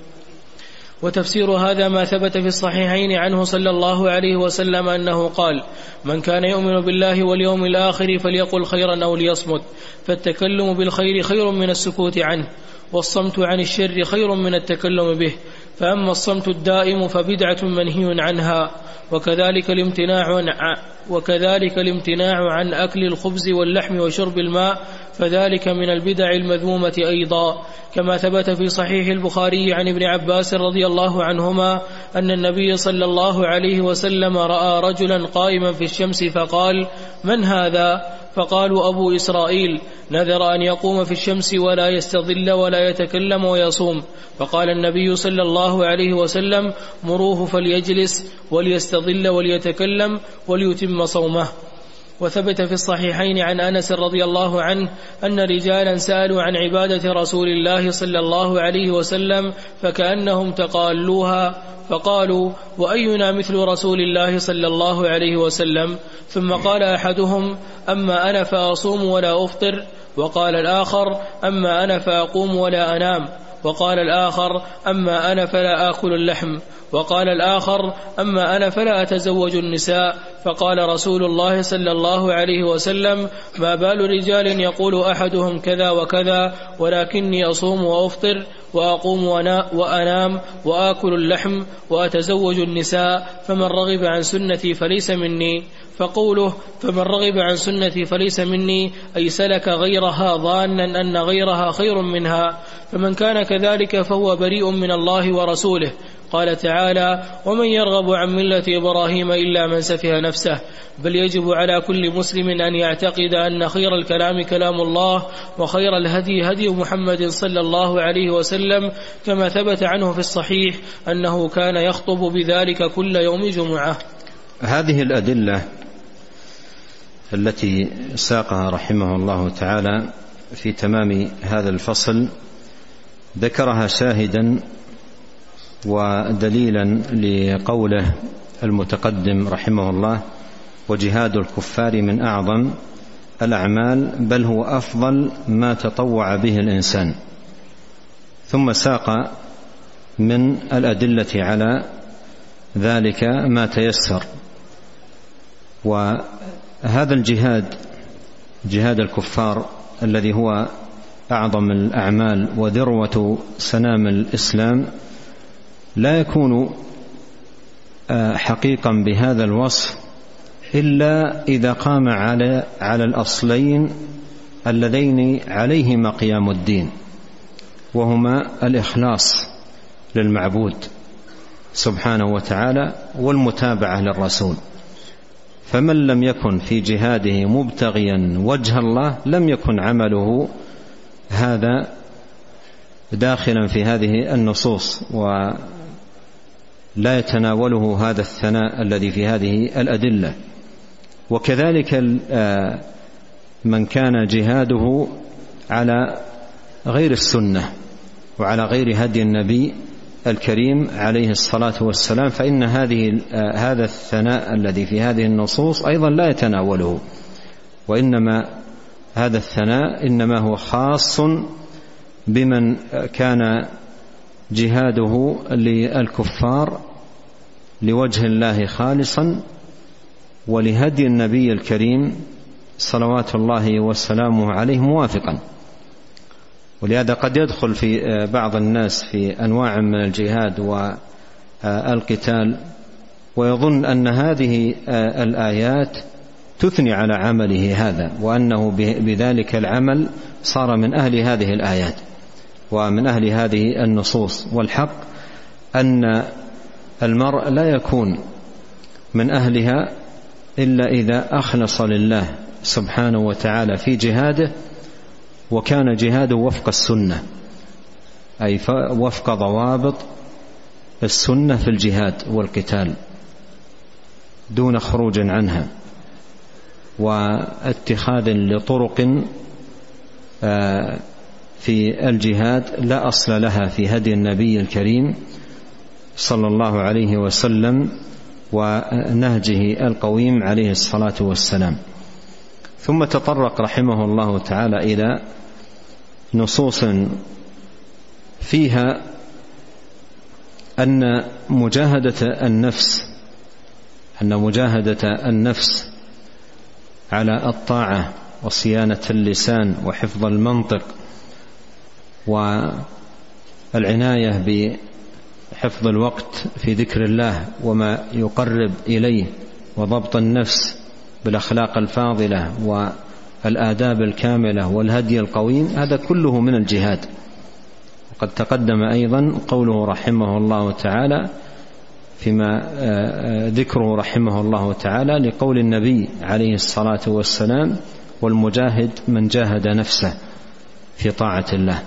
وتفسير هذا ما ثبت في الصحيحين عنه صلى الله عليه وسلم أنه قال: من كان يؤمن بالله واليوم الآخر فليقل خيرا أو ليصمت، فالتكلم بالخير خير من السكوت عنه، والصمت عن الشر خير من التكلم به، فأما الصمت الدائم فبدعة منهي عنها، وكذلك الامتناع عن وكذلك الامتناع عن أكل الخبز واللحم وشرب الماء، فذلك من البدع المذمومة أيضا، كما ثبت في صحيح البخاري عن ابن عباس رضي الله عنهما أن النبي صلى الله عليه وسلم رأى رجلا قائما في الشمس فقال: من هذا؟ فقالوا: أبو إسرائيل، نذر أن يقوم في الشمس ولا يستظل ولا يتكلم ويصوم. فقال النبي صلى الله عليه وسلم: مروه فليجلس وليستظل وليتكلم وليتم صومه. وثبت في الصحيحين عن أنس رضي الله عنه أن رجالا سألوا عن عبادة رسول الله صلى الله عليه وسلم فكأنهم تقالوها، فقالوا: وأينا مثل رسول الله صلى الله عليه وسلم؟ ثم قال أحدهم: أما أنا فأصوم ولا أفطر، وقال الآخر: أما أنا فأقوم ولا أنام، وقال الآخر: أما أنا فلا آكل اللحم، وقال الآخر: أما أنا فلا أتزوج النساء. فقال رسول الله صلى الله عليه وسلم: ما بال رجال يقول أحدهم كذا وكذا، ولكني أصوم وأفطر وأقوم وأنام وآكل اللحم وأتزوج النساء، فمن رغب عن سنتي فليس مني. فقوله فمن رغب عن سنتي فليس مني أي سلك غيرها ظانا أن غيرها خير منها، فمن كان كذلك فهو بريء من الله ورسوله. قال تعالى: ومن يرغب عن ملة إبراهيم إلا من سفه نفسه. بل يجب على كل مسلم أن يعتقد أن خير الكلام كلام الله، وخير الهدي هدي محمد صلى الله عليه وسلم، كما ثبت عنه في الصحيح أنه كان يخطب بذلك كل يوم جمعة. هذه الأدلة التي ساقها رحمه الله تعالى في تمام هذا الفصل ذكرها شاهدا ودليلا لقوله المتقدم رحمه الله: وجهاد الكفار من أعظم الأعمال، بل هو أفضل ما تطوع به الإنسان. ثم ساق من الأدلة على ذلك ما تيسر. وهذا الجهاد، جهاد الكفار الذي هو أعظم الأعمال وذروة سنام الإسلام، لا يكون حقيقا بهذا الوصف إلا إذا قام على على الأصلين اللذين عليهما قيام الدين، وهما الإخلاص للمعبود سبحانه وتعالى والمتابعة للرسول. فمن لم يكن في جهاده مبتغيا وجه الله لم يكن عمله هذا داخلا في هذه النصوص، ولا يتناوله هذا الثناء الذي في هذه الأدلة. وكذلك من كان جهاده على غير السنة وعلى غير هدي النبي الكريم عليه الصلاة والسلام، فإن هذه هذا الثناء الذي في هذه النصوص أيضا لا يتناوله، وإنما هذا الثناء إنما هو خاص بمن كان جهاده للكفار لوجه الله خالصا ولهدي النبي الكريم صلوات الله وسلامه عليه موافقا. ولهذا قد يدخل في بعض الناس في أنواع من الجهاد والقتال ويظن أن هذه الآيات تثني على عمله هذا، وأنه بذلك العمل صار من أهل هذه الآيات ومن أهل هذه النصوص. والحق أن المرء لا يكون من أهلها إلا إذا أخلص لله سبحانه وتعالى في جهاده، وكان جهاده وفق السنة، أي وفق ضوابط السنة في الجهاد والقتال دون خروج عنها، واتخاذ لطرق في الجهاد لا أصل لها في هدي النبي الكريم صلى الله عليه وسلم ونهجه القويم عليه الصلاة والسلام. ثم تطرق رحمه الله تعالى إلى نصوص فيها أن مجاهدة النفس أن مجاهدة النفس على الطاعة وصيانة اللسان وحفظ المنطق والعناية بحفظ الوقت في ذكر الله وما يقرب إليه وضبط النفس بالأخلاق الفاضلة والآداب الكاملة والهدي القويم، هذا كله من الجهاد. وقد تقدم أيضا قوله رحمه الله تعالى فيما ذكره رحمه الله تعالى لقول النبي عليه الصلاة والسلام: والمجاهد من جاهد نفسه في طاعة الله.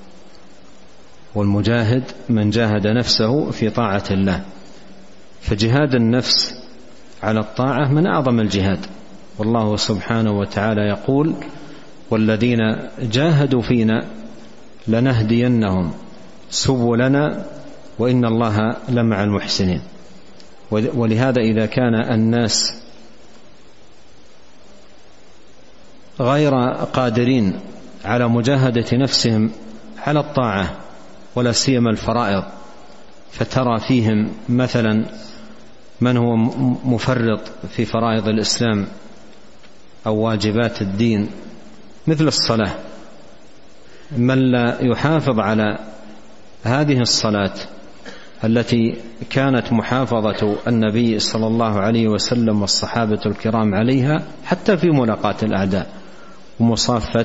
والمجاهد من جاهد نفسه في طاعة الله. فجهاد النفس على الطاعة من أعظم الجهاد، والله سبحانه وتعالى يقول: والذين جاهدوا فينا لنهدينهم سبلنا وإن الله لمع المحسنين. ولهذا إذا كان الناس غير قادرين على مجاهدة نفسهم على الطاعة ولا سيما الفرائض، فترى فيهم مثلا من هو مفرط في فرائض الإسلام أو واجبات الدين مثل الصلاة، من لا يحافظ على هذه الصلاة التي كانت محافظة النبي صلى الله عليه وسلم والصحابة الكرام عليها حتى في ملاقاة الأعداء ومصافة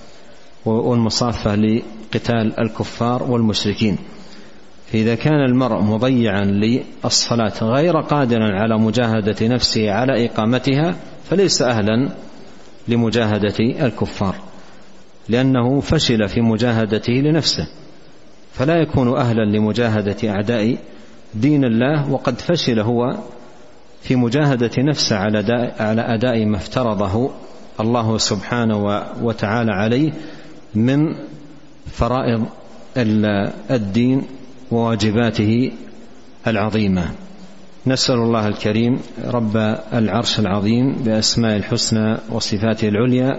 والمصافة لقتال الكفار والمشركين. فإذا كان المرء مضيعا للصلاة غير قادرا على مجاهدة نفسه على إقامتها فليس أهلا لمجاهدة الكفار، لأنه فشل في مجاهدته لنفسه، فلا يكون أهلا لمجاهدة أعداء دين الله وقد فشل هو في مجاهدة نفسه على أداء ما افترضه الله سبحانه وتعالى عليه من فرائض الدين وواجباته العظيمة. نسأل الله الكريم رب العرش العظيم بأسماء الحسنى وصفاته العليا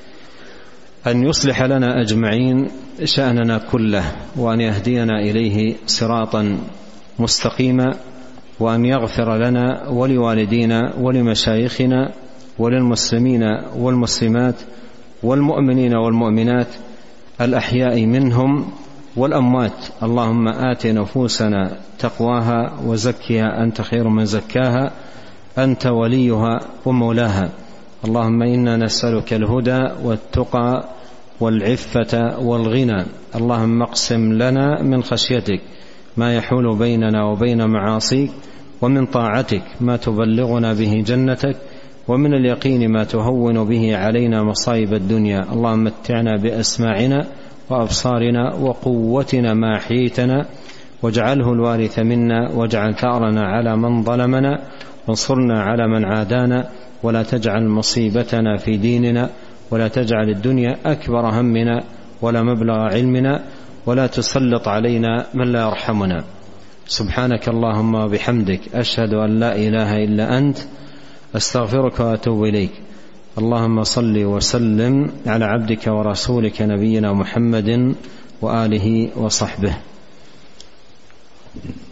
أن يصلح لنا أجمعين شأننا كله، وأن يهدينا إليه صراطا مستقيما، وأن يغفر لنا ولوالدينا ولمشايخنا وللمسلمين والمسلمات والمؤمنين والمؤمنات الأحياء منهم والأموات. اللهم آت نفوسنا تقواها وزكها أنت خير من زكاها أنت وليها ومولاها. اللهم إنا نسألك الهدى والتقى والعفة والغنى. اللهم اقسم لنا من خشيتك ما يحول بيننا وبين معاصيك، ومن طاعتك ما تبلغنا به جنتك، ومن اليقين ما تهون به علينا مصائب الدنيا. اللهم متعنا بأسماعنا وأبصارنا وقوتنا ما أحييتنا، واجعله الوارث منا، واجعل ثأرنا على من ظلمنا، وانصرنا على من عادانا، ولا تجعل مصيبتنا في ديننا، ولا تجعل الدنيا أكبر همنا ولا مبلغ علمنا، ولا تسلط علينا من لا يرحمنا. سبحانك اللهم وبحمدك، أشهد أن لا إله إلا أنت، أستغفرك وأتوب إليك. اللهم صل وسلم على عبدك ورسولك نبينا محمد وآله وصحبه.